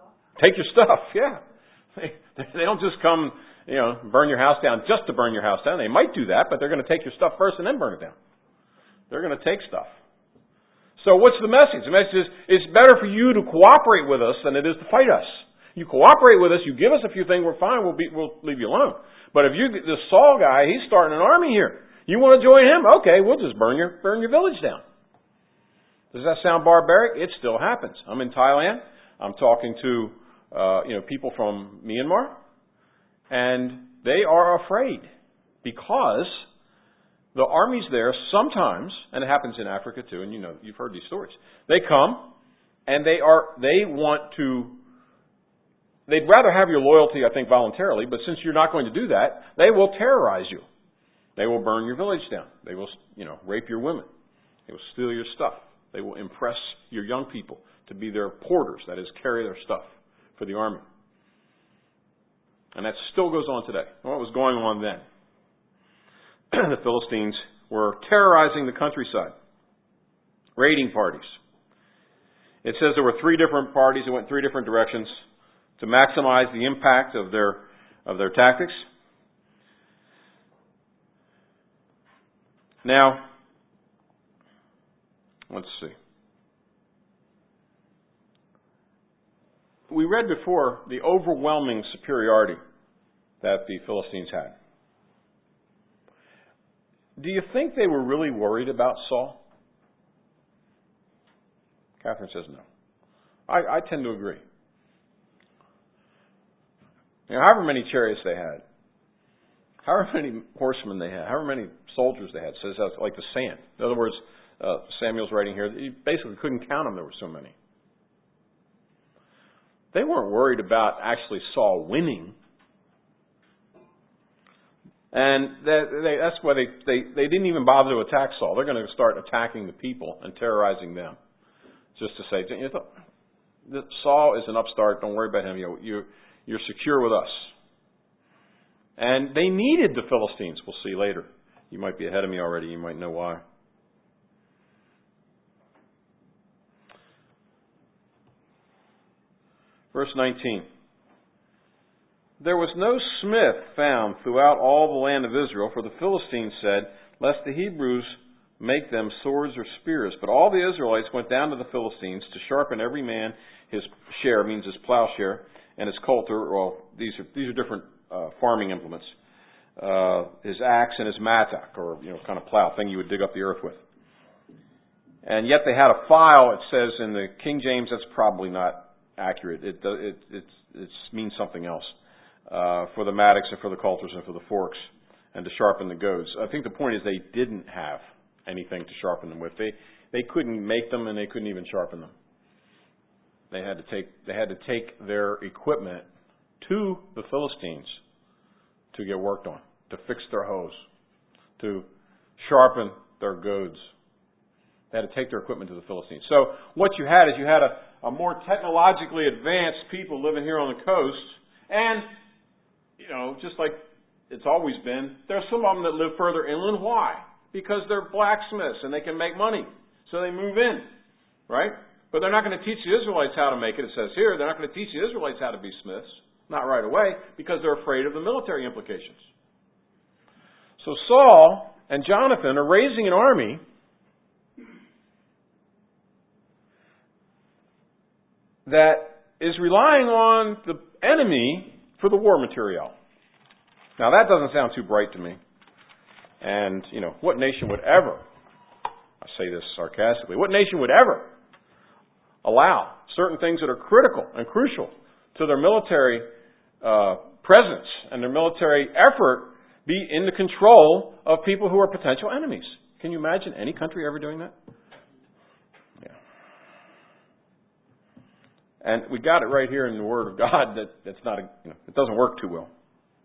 stuff. Take your stuff, yeah. They, they don't just come, you know, burn your house down just to burn your house down. They might do that, but they're going to take your stuff first and then burn it down. They're going to take stuff. So what's the message? The message is, it's better for you to cooperate with us than it is to fight us. You cooperate with us, you give us a few things, we're fine, we'll, be, we'll leave you alone. But if you, this Saul guy, he's starting an army here. You want to join him? Okay, we'll just burn your, burn your village down. Does that sound barbaric? It still happens. I'm in Thailand. I'm talking to uh, you know people from Myanmar, and they are afraid because the armies there sometimes, and it happens in Africa too, and you know you've heard these stories. They come and they are they want to. They'd rather have your loyalty, I think, voluntarily, but since you're not going to do that, they will terrorize you. They will burn your village down. They will, you know, rape your women. They will steal your stuff. They will impress your young people to be their porters, that is, carry their stuff for the army. And that still goes on today. What was going on then? The Philistines were terrorizing the countryside, raiding parties. It says there were three different parties that went three different directions to maximize the impact of their of their tactics. Now, let's see. We read before the overwhelming superiority that the Philistines had. Do you think they were really worried about Saul? Catherine says no. I, I tend to agree. You know, however many chariots they had, however many horsemen they had, however many soldiers they had, says that's like the sand. In other words, uh, Samuel's writing here, you basically couldn't count them, there were so many. They weren't worried about actually Saul winning. And that, they, that's why they, they, they didn't even bother to attack Saul. They're going to start attacking the people and terrorizing them. Just to say, you know, Saul is an upstart, don't worry about him. You, you, you're secure with us. And they needed the Philistines. We'll see later. You might be ahead of me already. You might know why. Verse nineteen. There was no smith found throughout all the land of Israel, for the Philistines said, lest the Hebrews make them swords or spears. But all the Israelites went down to the Philistines to sharpen every man his share, means his plowshare, and his coulter. Well, these are these are different uh, farming implements. Uh, his axe and his mattock, or you know, kind of plow thing you would dig up the earth with. And yet they had a file. It says in the King James, that's probably not accurate. It it it, it means something else. Uh, for the mattocks and for the coulters and for the forks and to sharpen the goads. I think the point is they didn't have anything to sharpen them with. They they couldn't make them and they couldn't even sharpen them. They had to take they had to take their equipment to the Philistines to get worked on, to fix their hoes, to sharpen their goads. They had to take their equipment to the Philistines. So what you had is you had a, a more technologically advanced people living here on the coast, and you know, just like it's always been, there's some of them that live further inland. Why? Because they're blacksmiths and they can make money. So they move in, right? But they're not going to teach the Israelites how to make it. It says here, they're not going to teach the Israelites how to be smiths. Not right away, because they're afraid of the military implications. So Saul and Jonathan are raising an army that is relying on the enemy for the war material. Now that doesn't sound too bright to me. And, you know, what nation would ever, I say this sarcastically, what nation would ever allow certain things that are critical and crucial to their military uh, presence and their military effort be in the control of people who are potential enemies? Can you imagine any country ever doing that? Yeah. And we got it right here in the Word of God that that's not, a, you know, it doesn't work too well.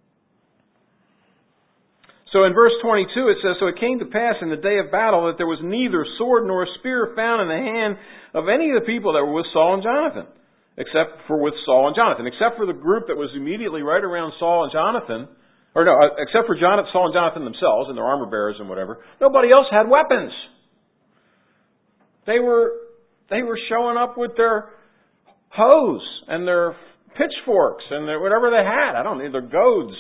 So in verse twenty-two it says, so it came to pass in the day of battle that there was neither sword nor spear found in the hand of any of the people that were with Saul and Jonathan, except for with Saul and Jonathan, except for the group that was immediately right around Saul and Jonathan, or no, except for Jonathan, Saul and Jonathan themselves and their armor bearers and whatever. Nobody else had weapons. They were they were showing up with their hoes and their pitchforks and their whatever they had. I don't know, their goads.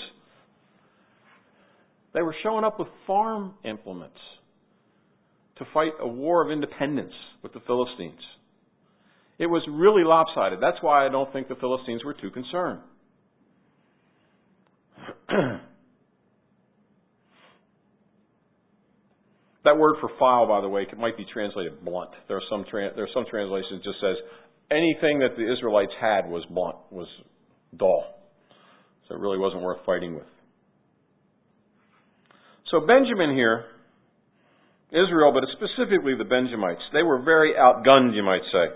They were showing up with farm implements to fight a war of independence with the Philistines. It was really lopsided. That's why I don't think the Philistines were too concerned. That word for foul, by the way, it might be translated blunt. There are some tra- there are some translations that just says anything that the Israelites had was blunt, was dull. So it really wasn't worth fighting with. So Benjamin here, Israel, but specifically the Benjamites, they were very outgunned, you might say.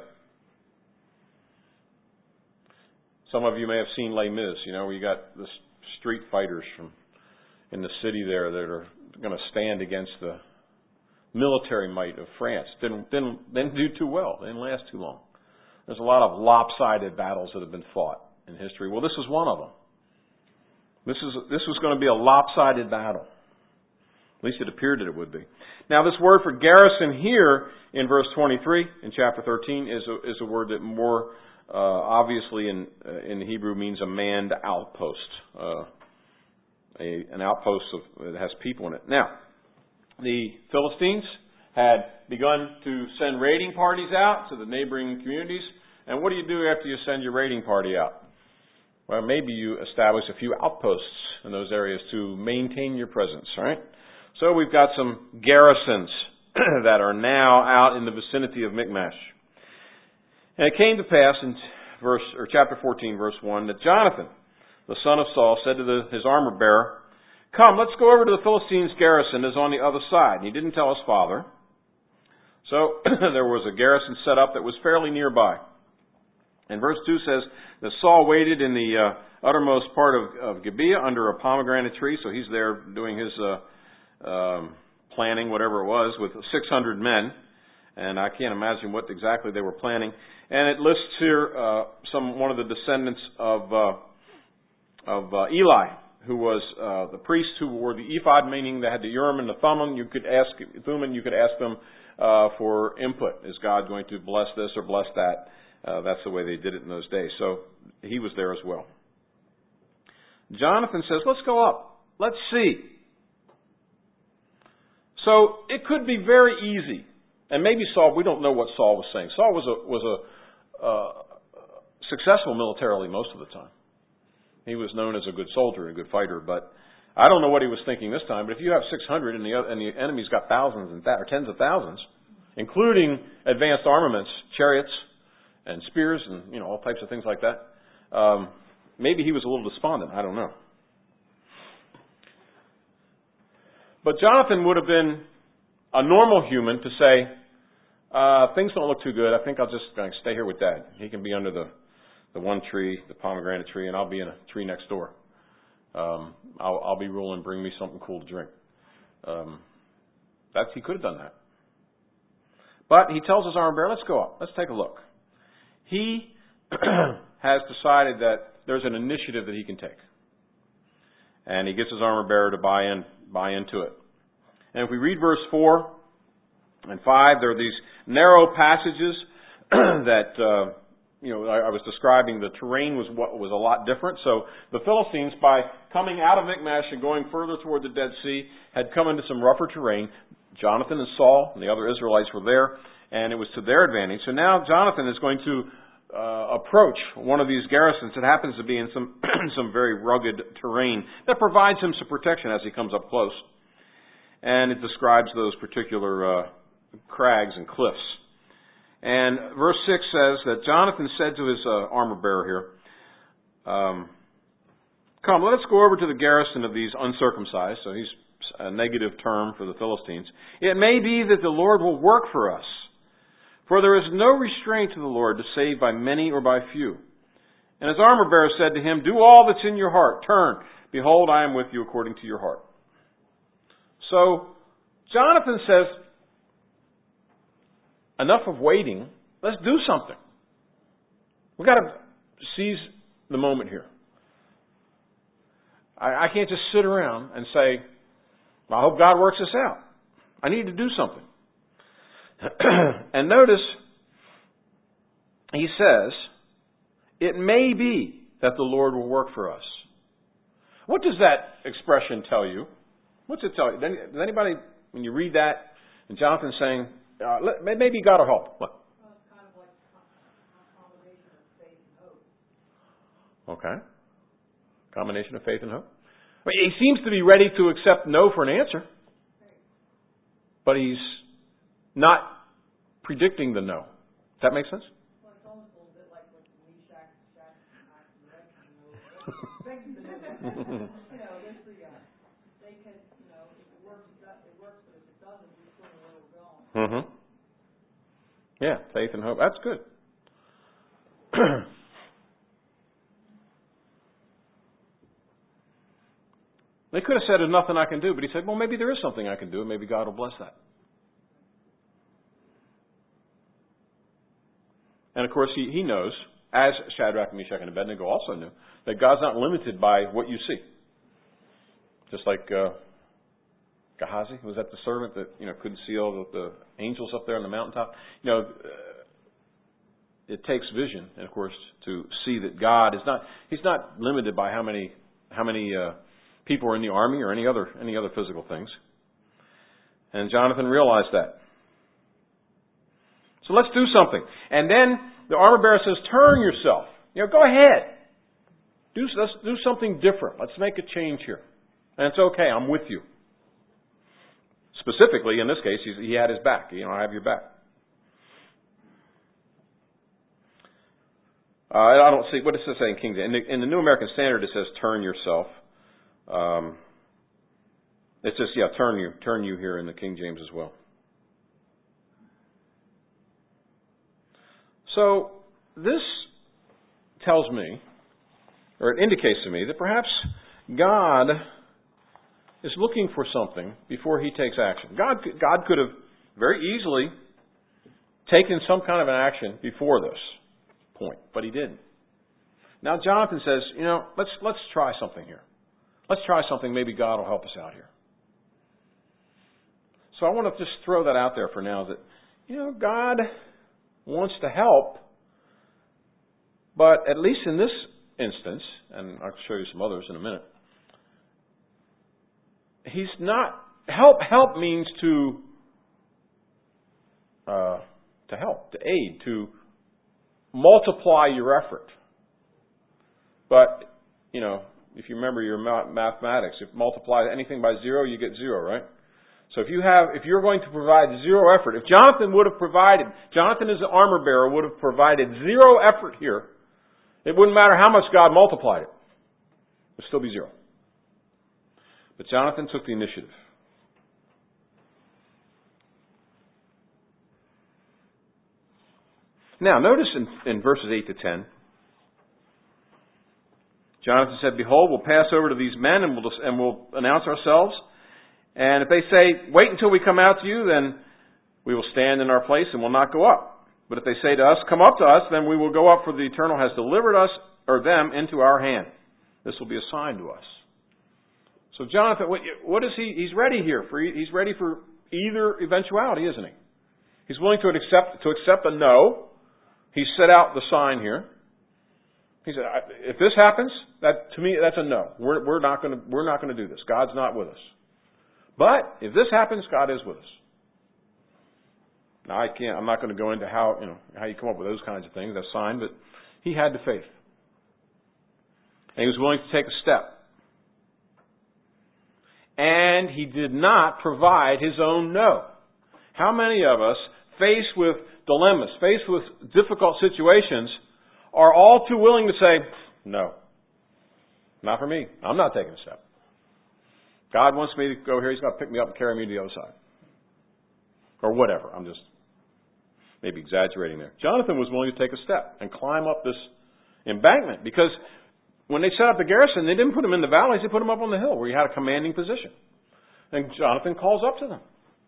Some of you may have seen Les Mis, you know, where you got the street fighters from in the city there that are going to stand against the military might of France. Didn't, didn't, didn't do too well. They didn't last too long. There's a lot of lopsided battles that have been fought in history. Well, this is one of them. This is this was going to be a lopsided battle. At least it appeared that it would be. Now, this word for garrison here in verse twenty-three in chapter thirteen is a, is a word that more uh, obviously in uh, in Hebrew means a manned outpost, uh, a, an outpost of, that has people in it. Now, the Philistines had begun to send raiding parties out to the neighboring communities. And what do you do after you send your raiding party out? Well, maybe you establish a few outposts in those areas to maintain your presence, right? So we've got some garrisons that are now out in the vicinity of Michmash. And it came to pass in verse or chapter fourteen, verse one, that Jonathan, the son of Saul, said to the, his armor bearer, "Come, let's go over to the Philistines' garrison that's on the other side." And he didn't tell his father. So there was a garrison set up that was fairly nearby. And verse two says that Saul waited in the uh, uttermost part of, of Gibeah under a pomegranate tree. So he's there doing his uh, um, planning, whatever it was, with six hundred men. And I can't imagine what exactly they were planning. And it lists here uh, some one of the descendants of uh, of uh, Eli, who was uh, the priest who wore the ephod, meaning they had the Urim and the Thummim. You could ask Thummim, you could ask them uh, for input. Is God going to bless this or bless that? Uh, that's the way they did it in those days. So he was there as well. Jonathan says, "Let's go up. Let's see." So it could be very easy. And maybe Saul, we don't know what Saul was saying. Saul was a, was a uh, successful militarily most of the time. He was known as a good soldier and a good fighter, but I don't know what he was thinking this time. But if you have six hundred and the, and the enemy's got thousands and th- or tens of thousands, including advanced armaments, chariots and spears and, you know, all types of things like that, um, maybe he was a little despondent. I don't know. But Jonathan would have been a normal human to say, uh, things don't look too good. I think I'll just uh, stay here with Dad. He can be under the, the one tree, the pomegranate tree, and I'll be in a tree next door. Um, I'll, I'll be ruling. Bring me something cool to drink. Um, that's he could have done that. But he tells his armor bearer, "Let's go up. Let's take a look." He has decided that there's an initiative that he can take, and he gets his armor bearer to buy in, buy into it. And if we read verse four and five, there are these narrow passages that, uh, you know, I, I was describing. The terrain was what was a lot different. So the Philistines, by coming out of Michmash and going further toward the Dead Sea, had come into some rougher terrain. Jonathan and Saul and the other Israelites were there, and it was to their advantage. So now Jonathan is going to uh, approach one of these garrisons that happens to be in some some very rugged terrain that provides him some protection as he comes up close. And it describes those particular uh, crags and cliffs. And verse six says that Jonathan said to his uh, armor bearer here, um, "Come, let us go over to the garrison of these uncircumcised." So he's a negative term for the Philistines. "It may be that the Lord will work for us. For there is no restraint to the Lord to save by many or by few." And his armor bearer said to him, "Do all that's in your heart. Turn. Behold, I am with you according to your heart." So Jonathan says, enough of waiting. Let's do something. We've got to seize the moment here. I, I can't just sit around and say, "I hope God works this out." I need to do something. And notice, he says, it may be that the Lord will work for us. What does that expression tell you? What's it tell you? Does anybody, when you read that, and Jonathan's saying, uh, let, maybe God will help. What? Well, it's kind of like a combination of faith and hope. Okay. Combination of faith and hope. I mean, he seems to be ready to accept no for an answer. But he's not predicting the no. Does that make sense? Well, it's almost a little bit like what Meshach, Shadrach, and Abednego. You know, there's the, uh, they can, you know, if it works, it does- it works, but if it doesn't, we still know where we're going. Mm-hmm. Yeah, faith and hope. That's good. They could have said, there's nothing I can do, but he said, well, maybe there is something I can do, and maybe God will bless that. And of course, he, he knows, as Shadrach, Meshach, and Abednego also knew, that God's not limited by what you see. Just like uh, Gehazi, was that the servant that you know couldn't see all the, the angels up there on the mountaintop? You know, uh, it takes vision, and of course, to see that God is not. He's not limited by how many how many uh, people are in the army or any other any other physical things. And Jonathan realized that. So let's do something. And then the armor bearer says, turn yourself. You know, go ahead. Do, let's do something different. Let's make a change here. And it's okay. I'm with you. Specifically, in this case, he's, he had his back. You know, I have your back. Uh, I don't see, what does it say in King James? In the, in the New American Standard, it says, turn yourself. Um, it says, yeah, turn you, turn you here in the King James as well. So, this tells me, or it indicates to me, that perhaps God is looking for something before he takes action. God, God could have very easily taken some kind of an action before this point, but he didn't. Now Jonathan says, you know, let's let's try something here. Let's try something. Maybe God will help us out here. So I want to just throw that out there for now that, you know, God wants to help, but at least in this instance, and I'll show you some others in a minute, he's not, help, help means to, uh, to help, to aid, to multiply your effort. But, you know, if you remember your mathematics, if you multiply anything by zero, you get zero, right? So if you have, if you're going to provide zero effort, if Jonathan would have provided, Jonathan as the armor bearer would have provided zero effort here, it wouldn't matter how much God multiplied it. It would still be zero. But Jonathan took the initiative. Now, notice in, in verses eight to ten, Jonathan said, behold, we'll pass over to these men and we'll, and we'll announce ourselves. And if they say, wait until we come out to you, then we will stand in our place and will not go up. But if they say to us, come up to us, then we will go up, for the Eternal has delivered us, or them, into our hand. This will be a sign to us. So Jonathan, what is he? He's ready here. For, he's ready for either eventuality, isn't he? He's willing to accept, to accept a no. He's set out the sign here. He said, if this happens, that to me, that's a no. We're, we're not going to, we're not going to do this. God's not with us. But if this happens, God is with us. Now I can't. I'm not going to go into how you know how you come up with those kinds of things. That's fine. But he had the faith, and he was willing to take a step. And he did not provide his own no. How many of us, faced with dilemmas, faced with difficult situations, are all too willing to say, no, not for me. I'm not taking a step. God wants me to go here. He's got to pick me up and carry me to the other side. Or whatever. I'm just maybe exaggerating there. Jonathan was willing to take a step and climb up this embankment because when they set up the garrison, they didn't put him in the valleys. They put him up on the hill where he had a commanding position. And Jonathan calls up to them.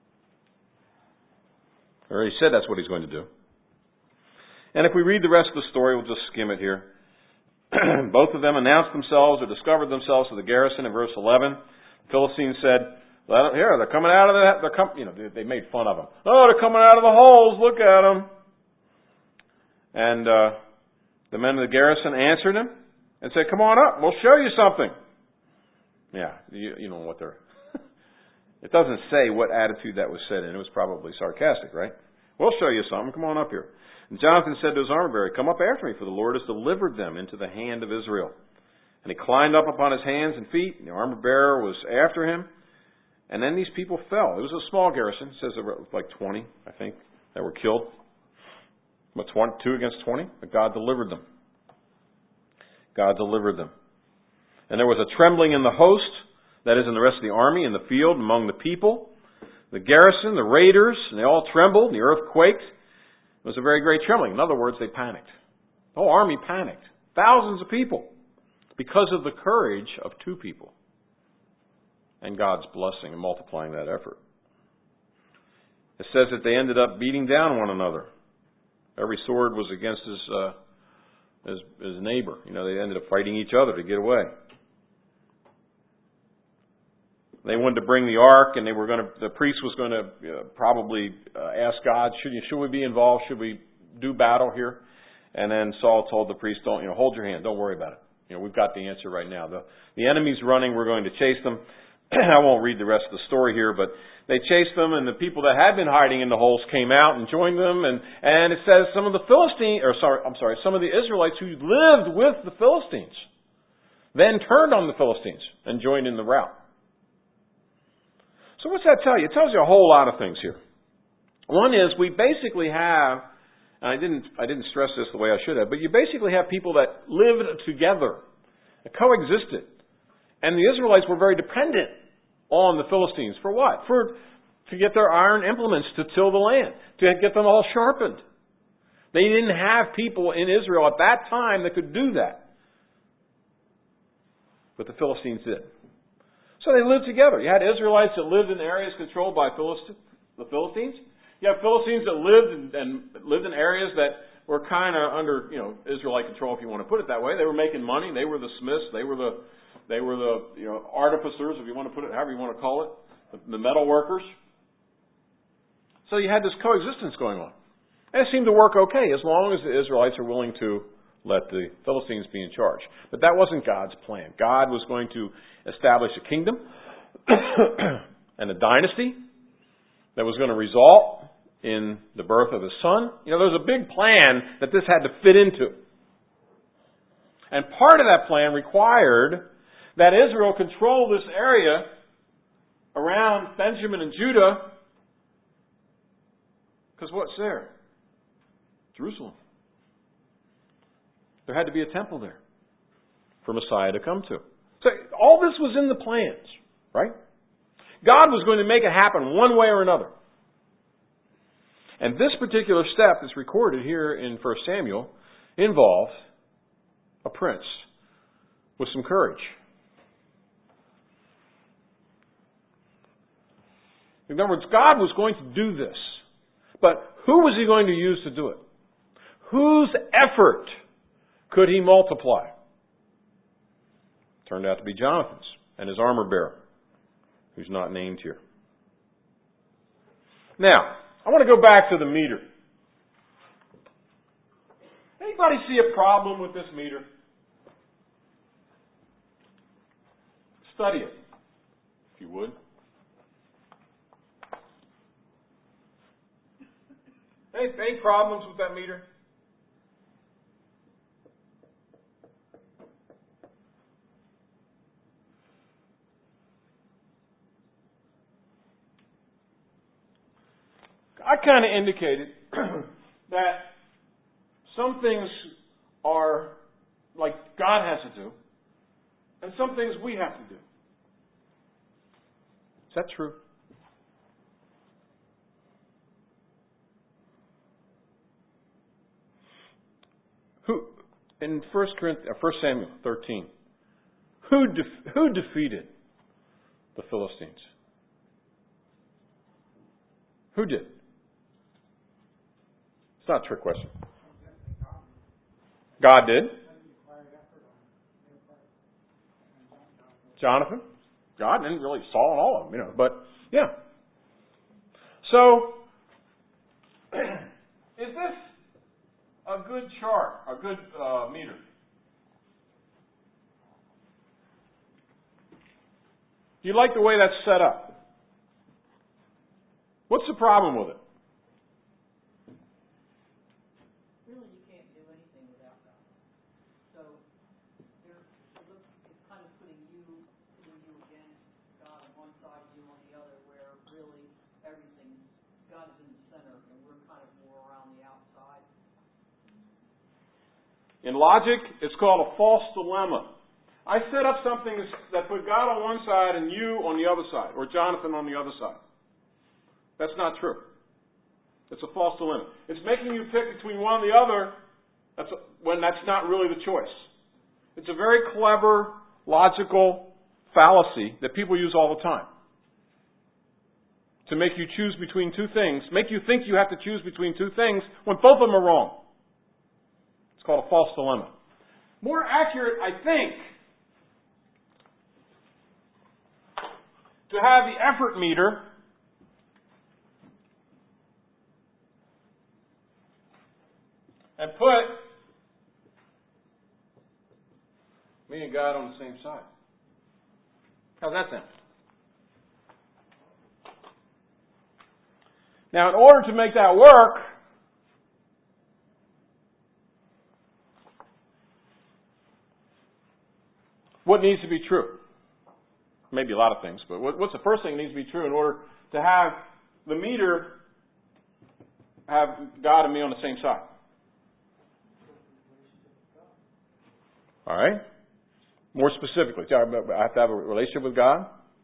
Or he said that's what he's going to do. And if we read the rest of the story, we'll just skim it here. Both of them announced themselves or discovered themselves to the garrison in verse eleven. The Philistines said, Let them, here, they're coming out of the, they're com-, you know, they, they made fun of them. Oh, they're coming out of the holes, look at them. And uh, The men of the garrison answered him and said, "Come on up, we'll show you something." Yeah, you, you know what they're... It doesn't say what attitude that was said in. It was probably sarcastic, right? "We'll show you something. Come on up here." And Jonathan said to his armor bearer, "Come up after me, for the Lord has delivered them into the hand of Israel." And he climbed up upon his hands and feet, and the armor bearer was after him. And then these people fell. It was a small garrison. It says there were like twenty, I think, that were killed. But twenty, two against twenty? But God delivered them. God delivered them. And there was a trembling in the host, that is, in the rest of the army, in the field, among the people. The garrison, the raiders, and they all trembled, and the earth quaked. It was a very great trembling. In other words, they panicked. The whole army panicked. Thousands of people. Because of the courage of two people. And God's blessing and multiplying that effort. It says that they ended up beating down one another. Every sword was against his, uh, his, his neighbor. You know, they ended up fighting each other to get away. They wanted to bring the ark, and they were going to. The priest was going to uh, probably uh, ask God, "Should you, should we be involved? Should we do battle here?" And then Saul told the priest, "Don't, you know, hold your hand. Don't worry about it. You know, we've got the answer right now. The the enemy's running. We're going to chase them." I won't read the rest of the story here, but they chased them, and the people that had been hiding in the holes came out and joined them. And and it says some of the Philistines, or sorry, I'm sorry, some of the Israelites who lived with the Philistines, then turned on the Philistines and joined in the rout. So what's that tell you? It tells you a whole lot of things here. One is we basically have, and I didn't I didn't stress this the way I should have, but you basically have people that lived together, coexisted. And the Israelites were very dependent on the Philistines. For what? For to get their iron implements to till the land, to get them all sharpened. They didn't have people in Israel at that time that could do that. But the Philistines did. So they lived together. You had Israelites that lived in areas controlled by Philist- the Philistines. You have Philistines that lived in, and lived in areas that were kind of under, you know, Israelite control, if you want to put it that way. They were making money. They were the smiths. They were the, they were the, you know, artificers, if you want to put it, however you want to call it, the, the metal workers. So you had this coexistence going on. And it seemed to work okay as long as the Israelites are willing to let the Philistines be in charge. But that wasn't God's plan. God was going to establish a kingdom and a dynasty that was going to result in the birth of His Son. You know, there was a big plan that this had to fit into. And part of that plan required that Israel control this area around Benjamin and Judah. Because what's there? Jerusalem. There had to be a temple there for Messiah to come to. So all this was in the plans, right? God was going to make it happen one way or another. And this particular step that's recorded here in First Samuel involved a prince with some courage. In other words, God was going to do this. But who was He going to use to do it? Whose effort could He multiply? Turned out to be Jonathan's and his armor bearer, who's not named here. Now, I want to go back to the meter. Anybody see a problem with this meter? Study it, if you would. Any, any problems with that meter? I kind of indicated that some things are like God has to do, and some things we have to do. Is that true? Who in First Corinthians, First Samuel thirteen? Who def, who defeated the Philistines? Who did? It's not a trick question. God did. Jonathan. God didn't really Saul and all of them, you know. But yeah. So is this a good chart, a good uh, meter. Do you like the way that's set up? What's the problem with it? Really, you can't do anything without God. So, you're, it looks, it's kind of putting you, putting you against God on one side, you on the other, where really everything, God is in the center, and we're kind of more around the outside. In logic, it's called a false dilemma. I set up something that put God on one side and you on the other side, or Jonathan on the other side. That's not true. It's a false dilemma. It's making you pick between one and the other that's a, when that's not really the choice. It's a very clever, logical fallacy that people use all the time. To make you choose between two things, make you think you have to choose between two things when both of them are wrong. It's called a false dilemma. More accurate, I think, to have the effort meter and put me and God on the same side. How's that sound? Now, in order to make that work, what needs to be true? Maybe a lot of things, but what's the first thing that needs to be true in order to have the meter have God and me on the same side? All right? More specifically, I have to have a relationship with God?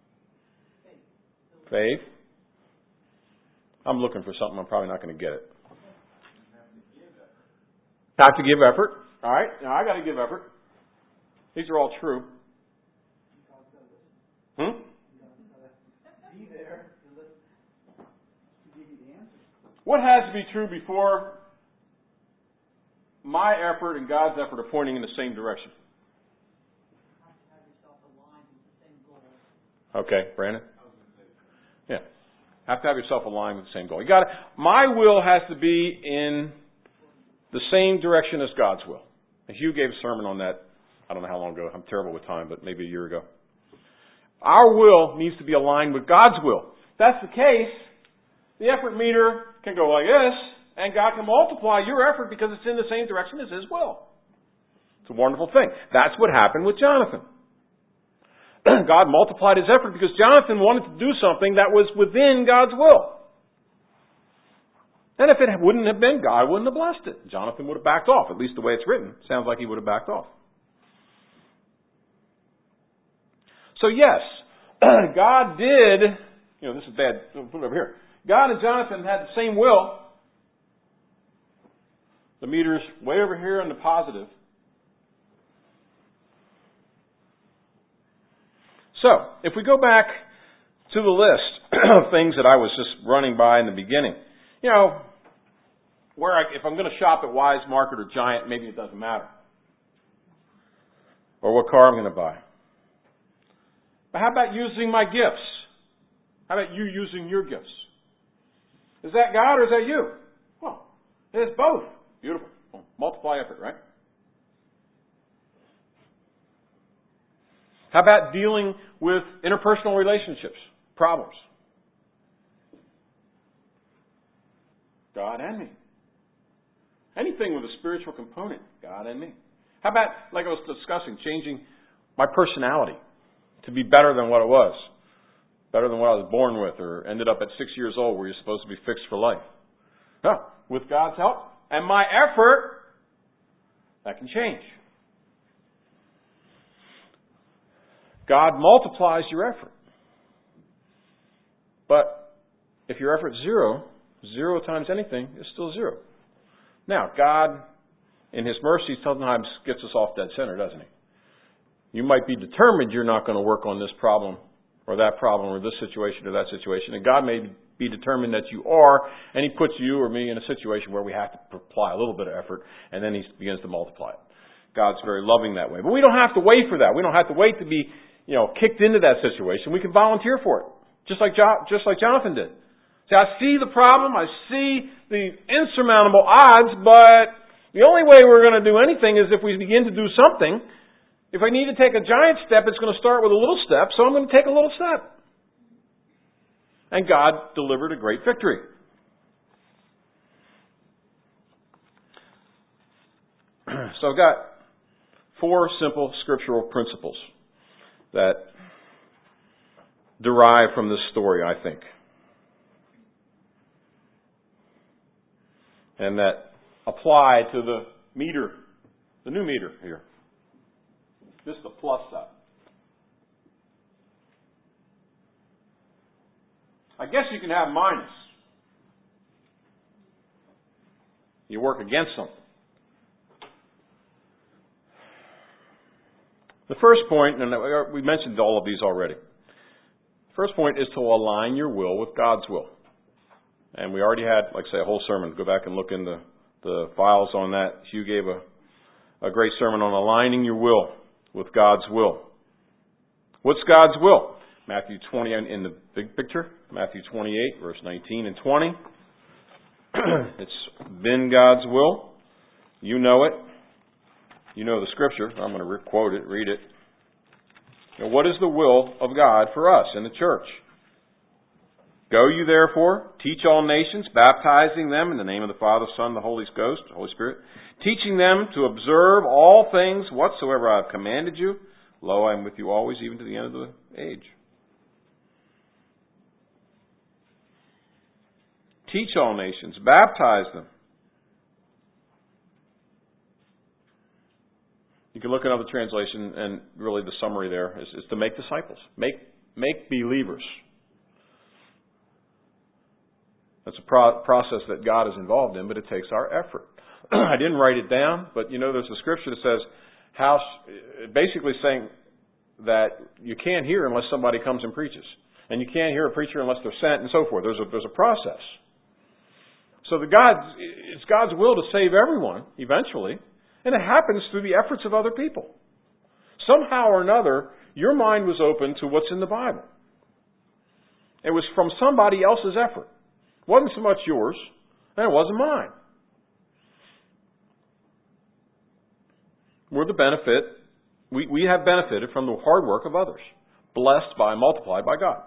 Faith. I'm looking for something. I'm probably not going to get it. Have to give effort. All right? Now, I got to give effort. These are all true. Hmm? Be there to give you the answer. What has to be true before my effort and God's effort are pointing in the same direction? You have to have yourself aligned with the same goal. Okay, Brandon? Yeah. Have to have yourself aligned with the same goal. You got to, my will has to be in the same direction as God's will. And Hugh gave a sermon on that, I don't know how long ago. I'm terrible with time, but maybe a year ago. Our will needs to be aligned with God's will. If that's the case, the effort meter can go like this, and God can multiply your effort because it's in the same direction as His will. It's a wonderful thing. That's what happened with Jonathan. God multiplied his effort because Jonathan wanted to do something that was within God's will. And if it wouldn't have been, God wouldn't have blessed it. Jonathan would have backed off, at least the way it's written. Sounds like he would have backed off. So yes, God did, you know, this is bad, put it over here. God and Jonathan had the same will. The meter's way over here on the positive. So, if we go back to the list of things that I was just running by in the beginning, you know, where I, if I'm going to shop at Wise Market or Giant, maybe it doesn't matter. Or what car I'm going to buy. But how about using my gifts? How about you using your gifts? Is that God or is that you? Well, it's both. Beautiful. Well, multiply effort, right? How about dealing with interpersonal relationships, problems? God and me. Anything with a spiritual component, God and me. How about, like I was discussing, changing my personality to be better than what it was? Better than what I was born with or ended up at six years old where you're supposed to be fixed for life. No, with God's help and my effort, that can change. God multiplies your effort. But if your effort's zero, zero times anything is still zero. Now, God, in His mercy, sometimes gets us off dead center, doesn't He? You might be determined you're not going to work on this problem or that problem or this situation or that situation. And God may be determined that you are, and He puts you or me in a situation where we have to apply a little bit of effort, and then He begins to multiply it. God's very loving that way. But we don't have to wait for that. We don't have to wait to be, you know, kicked into that situation. We can volunteer for it. Just like jo- just like Jonathan did. See, I see the problem, I see the insurmountable odds, but The only way we're going to do anything is if we begin to do something. If I need to take a giant step, it's going to start with a little step, so I'm going to take a little step. And God delivered a great victory. So I've got four simple scriptural principles that derive from this story, I think. And that apply to the meter, the new meter here. This is the plus side. I guess you can have minus. You work against something. The first point, and we mentioned all of these already. The first point is to align your will with God's will. And we already had, like I say, a whole sermon. Go back and look in the, the files on that. Hugh gave a, a great sermon on aligning your will with God's will. What's God's will? Matthew twenty in the big picture. Matthew twenty-eight, verse nineteen and twenty. It's been God's will. You know it. You know the scripture. I'm going to re- quote it, read it. Now, what is the will of God for us in the church? Go you therefore, teach all nations, baptizing them in the name of the Father, Son, the Holy Ghost, Holy Spirit, teaching them to observe all things whatsoever I have commanded you. Lo, I am with you always, even to the end of the age. Teach all nations, baptize them. You can look at another translation, and really the summary there is, is to make disciples. Make, make believers. That's a pro- process that God is involved in, but it takes our effort. I didn't write it down, but you know there's a scripture that says, how, basically saying that you can't hear unless somebody comes and preaches. And you can't hear a preacher unless they're sent and so forth. There's a, there's a process. So the God, it's God's will to save everyone, eventually. And it happens through the efforts of other people. Somehow or another, your mind was open to what's in the Bible. It was from somebody else's effort. It wasn't so much yours, and it wasn't mine. We're the benefit, we, we have benefited from the hard work of others. Blessed by, multiplied by God.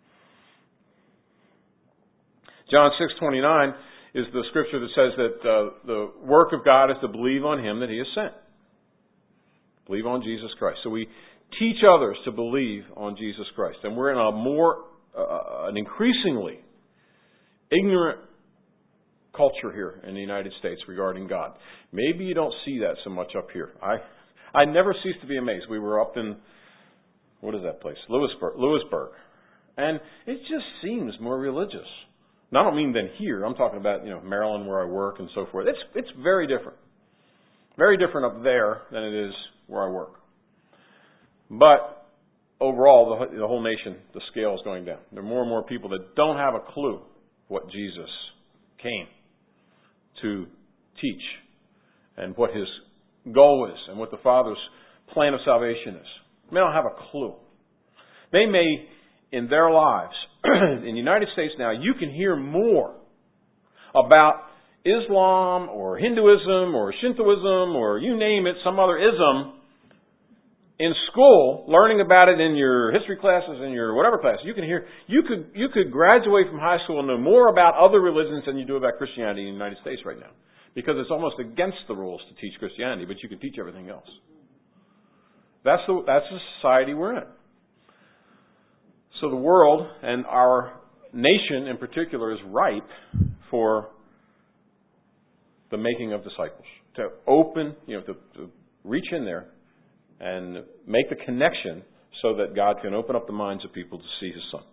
John six twenty-nine is the scripture that says that uh, the work of God is to believe on Him that He has sent. Believe on Jesus Christ. So we teach others to believe on Jesus Christ. And we're in a more, uh, an increasingly ignorant culture here in the United States regarding God. Maybe you don't see that so much up here. I I never cease to be amazed. We were up in, what is that place? Lewisburg. Lewisburg. And it just seems more religious. Now, I don't mean than here. I'm talking about, you know, Maryland where I work and so forth. It's it's very different. Very different up there than it is where I work. But overall, the, the whole nation, the scale is going down. There are more and more people that don't have a clue what Jesus came to teach and what His goal is and what the Father's plan of salvation is. They don't have a clue. They may, in their lives, in the United States now, you can hear more about Islam or Hinduism or Shintoism or you name it, some other ism, in school, learning about it in your history classes, in your whatever class. You can hear, you could, you could graduate from high school and know more about other religions than you do about Christianity in the United States right now. Because it's almost against the rules to teach Christianity, but you can teach everything else. That's the, that's the society we're in. So the world and our nation in particular is ripe for the making of disciples. To open, you know, to, to reach in there and make the connection so that God can open up the minds of people to see His Son.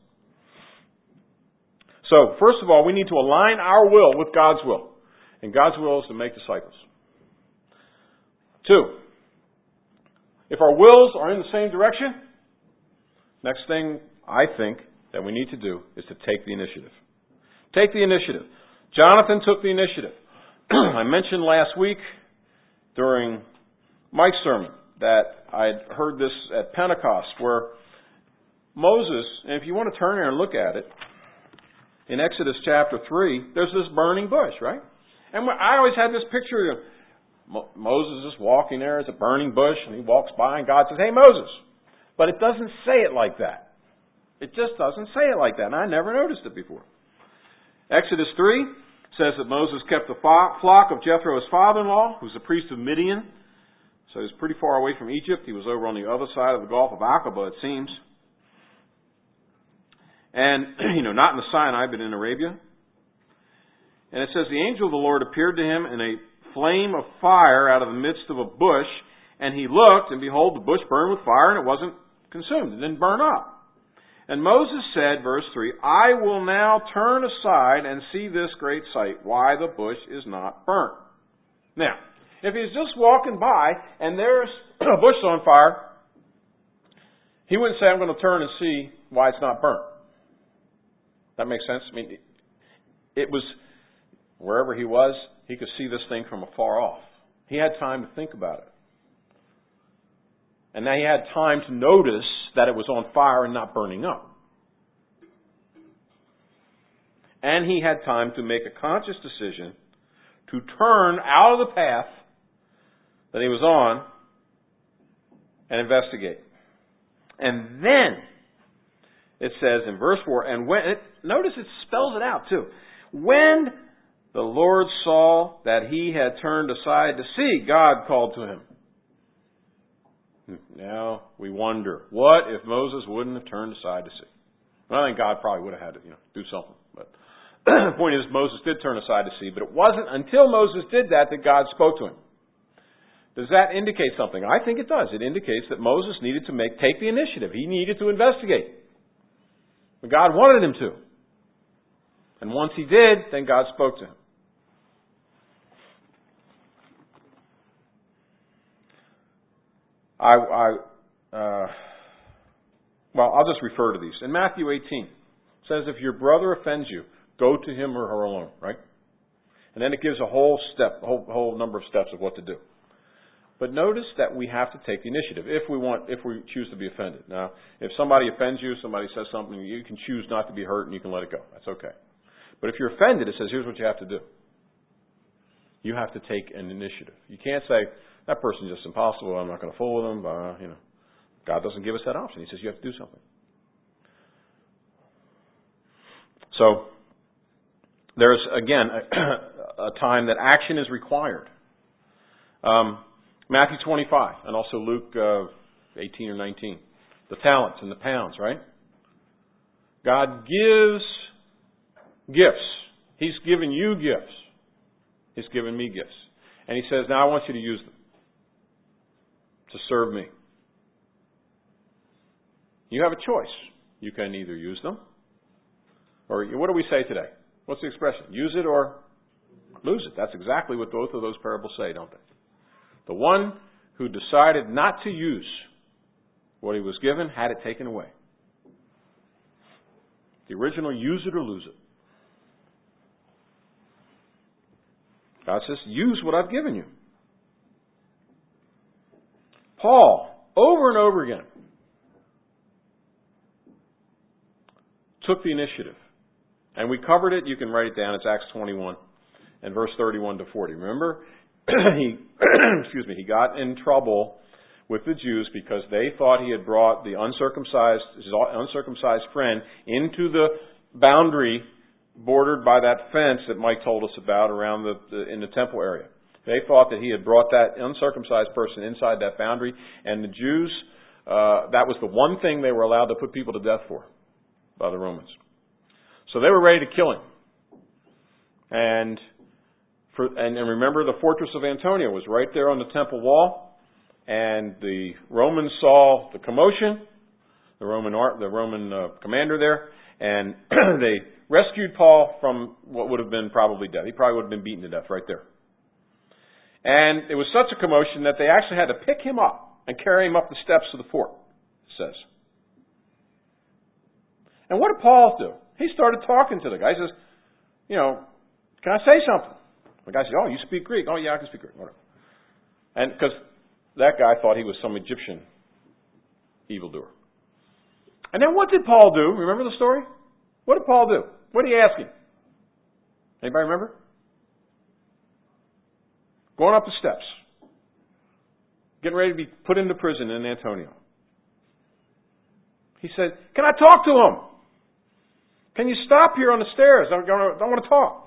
So, first of all, we need to align our will with God's will. And God's will is to make disciples. Two, if our wills are in the same direction, next thing I think that we need to do is to take the initiative. Take the initiative. Jonathan took the initiative. I mentioned last week during Mike's sermon that I'd heard this at Pentecost where Moses, and if you want to turn here and look at it, in Exodus chapter three, there's this burning bush, right? And I always had this picture of Mo- Moses is walking there. It's a burning bush, and he walks by, and God says, "Hey, Moses." But it doesn't say it like that. It just doesn't say it like that, and I never noticed it before. Exodus three says that Moses kept the flock of Jethro, his father-in-law, who's a priest of Midian. So he was pretty far away from Egypt. He was over on the other side of the Gulf of Aqaba, it seems. And, you know, not in the Sinai, but in Arabia. And it says, the angel of the Lord appeared to him in a flame of fire out of the midst of a bush. And he looked, and behold, the bush burned with fire, and it wasn't consumed. It didn't burn up. And Moses said, verse three, I will now turn aside and see this great sight, why the bush is not burnt. Now, if he's just walking by, and there's a bush on fire, he wouldn't say, I'm going to turn and see why it's not burnt. That makes sense? I mean, it was, wherever he was, he could see this thing from afar off. He had time to think about it. And now he had time to notice that it was on fire and not burning up. And he had time to make a conscious decision to turn out of the path that he was on and investigate. And then it says in verse four, and when it, notice it spells it out too. When the Lord saw that he had turned aside to see, God called to him. Now we wonder, what if Moses wouldn't have turned aside to see? Well, I think God probably would have had to, you know, do something. But the point is, Moses did turn aside to see, but it wasn't until Moses did that that God spoke to him. Does that indicate something? I think it does. It indicates that Moses needed to make take the initiative. He needed to investigate. But God wanted him to. And once he did, then God spoke to him. I, I uh, well, I'll just refer to these. In Matthew eighteen, it says, if your brother offends you, go to him or her alone, right? And then it gives a whole step, a whole, whole number of steps of what to do. But notice that we have to take the initiative if we want, if we choose to be offended. Now, if somebody offends you, somebody says something, you can choose not to be hurt and you can let it go. That's okay. But if you're offended, it says, here's what you have to do. You have to take an initiative. You can't say, that person's just impossible, I'm not going to fool with them. Uh, you know, God doesn't give us that option. He says you have to do something. So, there's, again, a, a time that action is required. Um, Matthew twenty-five, and also Luke uh, eighteen or nineteen. The talents and the pounds, right? God gives gifts. He's given you gifts. He's given me gifts. And He says, now I want you to use them to serve me. You have a choice. You can either use them, or what do we say today? What's the expression? Use it or lose it. That's exactly what both of those parables say, don't they? The one who decided not to use what he was given had it taken away. The original, use it or lose it. God says, use what I've given you. Paul, over and over again, took the initiative. And we covered it. You can write it down. It's Acts twenty-one and verse thirty-one to forty. Remember, he, excuse me, he got in trouble with the Jews because they thought he had brought the uncircumcised, his uncircumcised friend into the boundary bordered by that fence that Mike told us about around the, the in the temple area. They thought that he had brought that uncircumcised person inside that boundary, and the Jews, uh, that was the one thing they were allowed to put people to death for by the Romans. So they were ready to kill him. And for, and, and remember, the fortress of Antonia was right there on the temple wall, and the Romans saw the commotion, the Roman the Roman uh, commander there, and they rescued Paul from what would have been probably death. He probably would have been beaten to death right there. And it was such a commotion that they actually had to pick him up and carry him up the steps of the fort, it says. And what did Paul do? He started talking to the guy. He says, you know, can I say something? The guy says, oh, you speak Greek. Oh, yeah, I can speak Greek. Whatever. And because that guy thought he was some Egyptian evildoer. And then what did Paul do? Remember the story? What did Paul do? What did he ask him? Anybody remember? Going up the steps. getting ready to be put into prison in Antonia. He said, can I talk to him? Can you stop here on the stairs? I want to talk.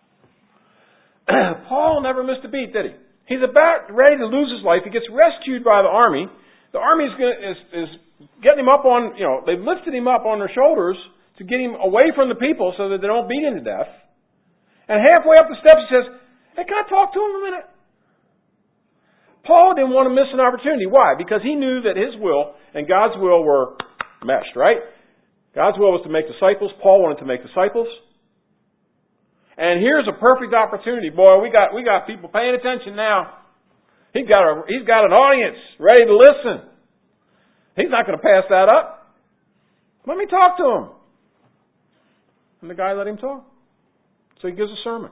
Paul never missed a beat, did he? He's about ready to lose his life. He gets rescued by the army. The army is, gonna, is, is getting him up on, you know, they've lifted him up on their shoulders to get him away from the people so that they don't beat him to death. And halfway up the steps he says, hey, can I talk to him a minute? Paul didn't want to miss an opportunity. Why? Because he knew that his will and God's will were meshed, right? God's will was to make disciples. Paul wanted to make disciples. And here's a perfect opportunity. Boy, we got we got people paying attention now. He's got a he's got an audience ready to listen. He's not going to pass that up. Let me talk to him. And the guy let him talk. So he gives a sermon.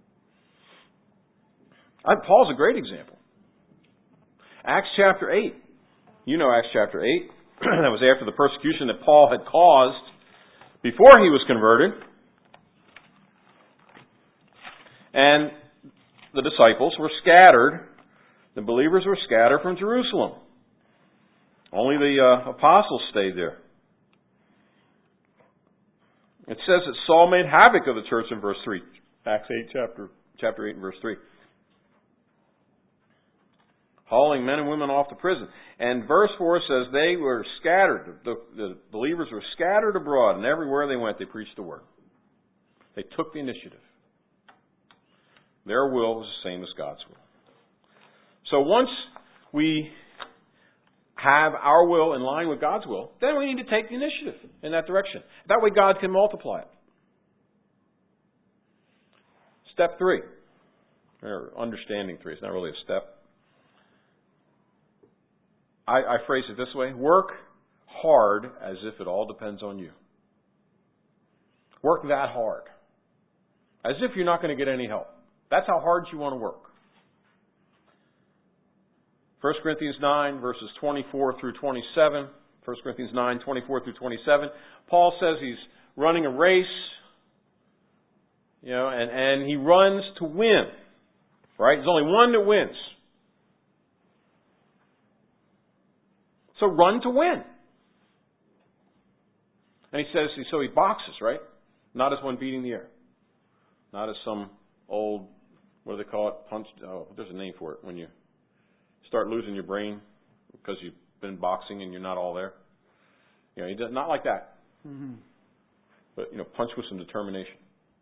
I, Paul's a great example. Acts chapter eight. You know Acts chapter eight. That was after the persecution that Paul had caused before he was converted. And the disciples were scattered. The believers were scattered from Jerusalem. Only the uh, apostles stayed there. It says that Saul made havoc of the church in verse three. Acts eight, chapter, chapter eight and verse three. Hauling men and women off to prison. And verse four says they were scattered. The, the believers were scattered abroad, and everywhere they went, they preached the word. They took the initiative. Their will was the same as God's will. So once we have our will in line with God's will, then we need to take the initiative in that direction. That way God can multiply it. Step three, or understanding three, it's not really a step. I, I phrase it this way: work hard as if it all depends on you. Work that hard. As if you're not going to get any help. That's how hard you want to work. First Corinthians nine, verses twenty-four through twenty-seven. First Corinthians nine, twenty-four through twenty-seven. Paul says he's running a race, you know, and, and he runs to win. Right? There's only one that wins. So run to win. And he says, so he boxes, right? Not as one beating the air. Not as some old, what do they call it? Punch. Oh, there's a name for it when you start losing your brain because you've been boxing and you're not all there. You know, he does, not like that. Mm-hmm. But, you know, punch with some determination.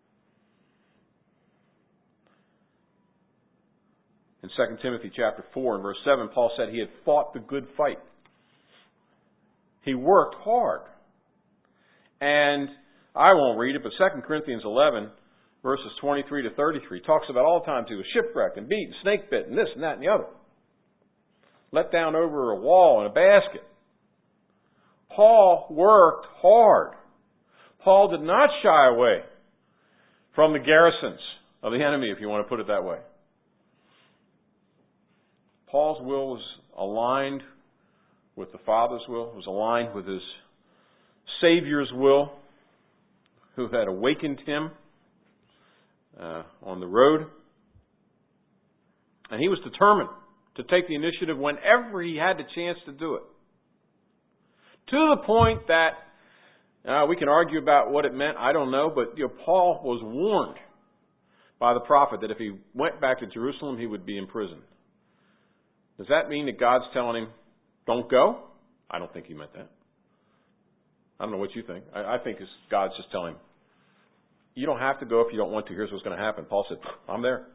In Second Timothy chapter four and verse seven, Paul said he had fought the good fight. He worked hard. And I won't read it, but Second Corinthians eleven, verses twenty-three to thirty-three, talks about all the times he was shipwrecked and beaten, snake bitten, and this and that and the other. Let down over a wall in a basket. Paul worked hard. Paul did not shy away from the garrisons of the enemy, if you want to put it that way. Paul's will was aligned with the Father's will. It was aligned with his Savior's will, who had awakened him uh, on the road. And he was determined to take the initiative whenever he had the chance to do it. To the point that, uh, we can argue about what it meant, I don't know, but you know, Paul was warned by the prophet that if he went back to Jerusalem, he would be imprisoned. Does that mean that God's telling him, don't go? I don't think he meant that. I don't know what you think. I, I think it's God's just telling him, you don't have to go if you don't want to. Here's what's going to happen. Paul said, I'm there.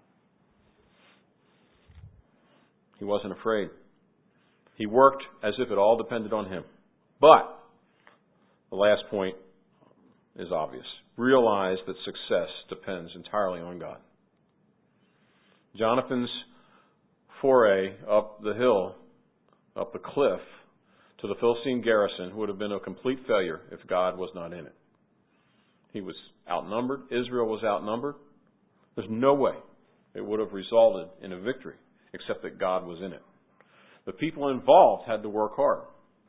He wasn't afraid. He worked as if it all depended on him. But the last point is obvious. Realize that success depends entirely on God. Jonathan's foray up the hill, up the cliff, to the Philistine garrison would have been a complete failure if God was not in it. He was outnumbered. Israel was outnumbered. There's no way it would have resulted in a victory except that God was in it. The people involved had to work hard.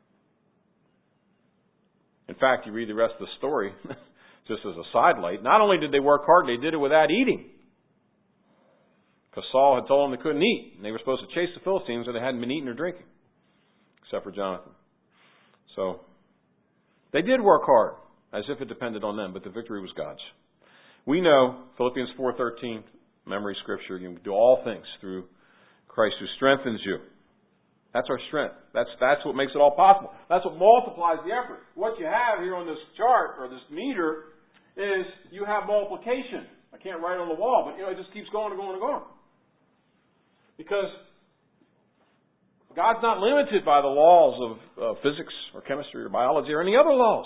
In fact, you read the rest of the story, just as a sidelight, not only did they work hard, they did it without eating. Because Saul had told them they couldn't eat. And they were supposed to chase the Philistines and they hadn't been eating or drinking. Except for Jonathan. So, they did work hard, as if it depended on them, but the victory was God's. We know, Philippians four thirteen, memory scripture, you can do all things through Christ who strengthens you. That's our strength. That's that's what makes it all possible. That's what multiplies the effort. What you have here on this chart, or this meter, is you have multiplication. I can't write it on the wall, but you know, it just keeps going and going and going. Because God's not limited by the laws of uh, physics or chemistry or biology or any other laws.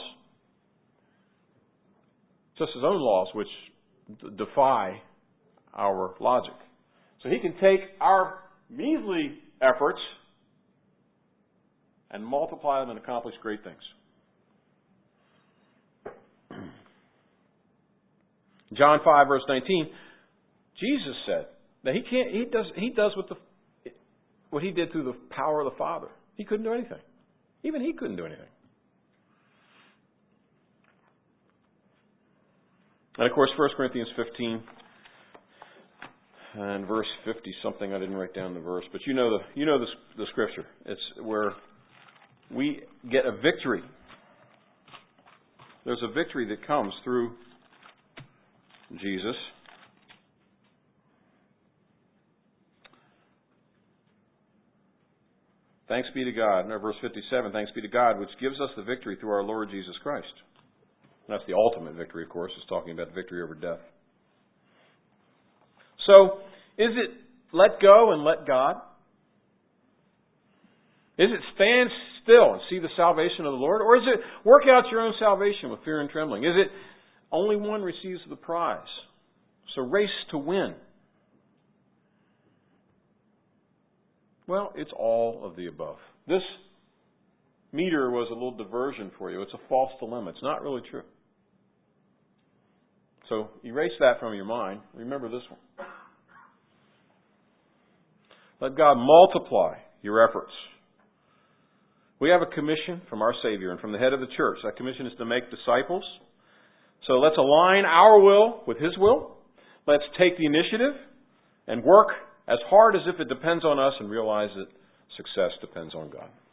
Just His own laws, which d- defy our logic. So He can take our measly efforts and multiply them and accomplish great things. John five, verse nineteen, Jesus said that He can't. He does. He does what the what He did through the power of the Father. He couldn't do anything. Even He couldn't do anything. And of course, First Corinthians fifteen and verse fifty something. I didn't write down the verse, but you know the you know the, the scripture. It's where we get a victory. There's a victory that comes through Jesus. Thanks be to God. No, verse fifty-seven, thanks be to God, which gives us the victory through our Lord Jesus Christ. And that's the ultimate victory, of course. It's talking about victory over death. So, is it let go and let God? Is it stand still and see the salvation of the Lord? Or is it work out your own salvation with fear and trembling? Is it only one receives the prize? So race to win. Well, it's all of the above. This meter was a little diversion for you. It's a false dilemma. It's not really true. So erase that from your mind. Remember this one. Let God multiply your efforts. We have a commission from our Savior and from the head of the church. That commission is to make disciples. So let's align our will with His will. Let's take the initiative and work as hard as if it depends on us and realize that success depends on God.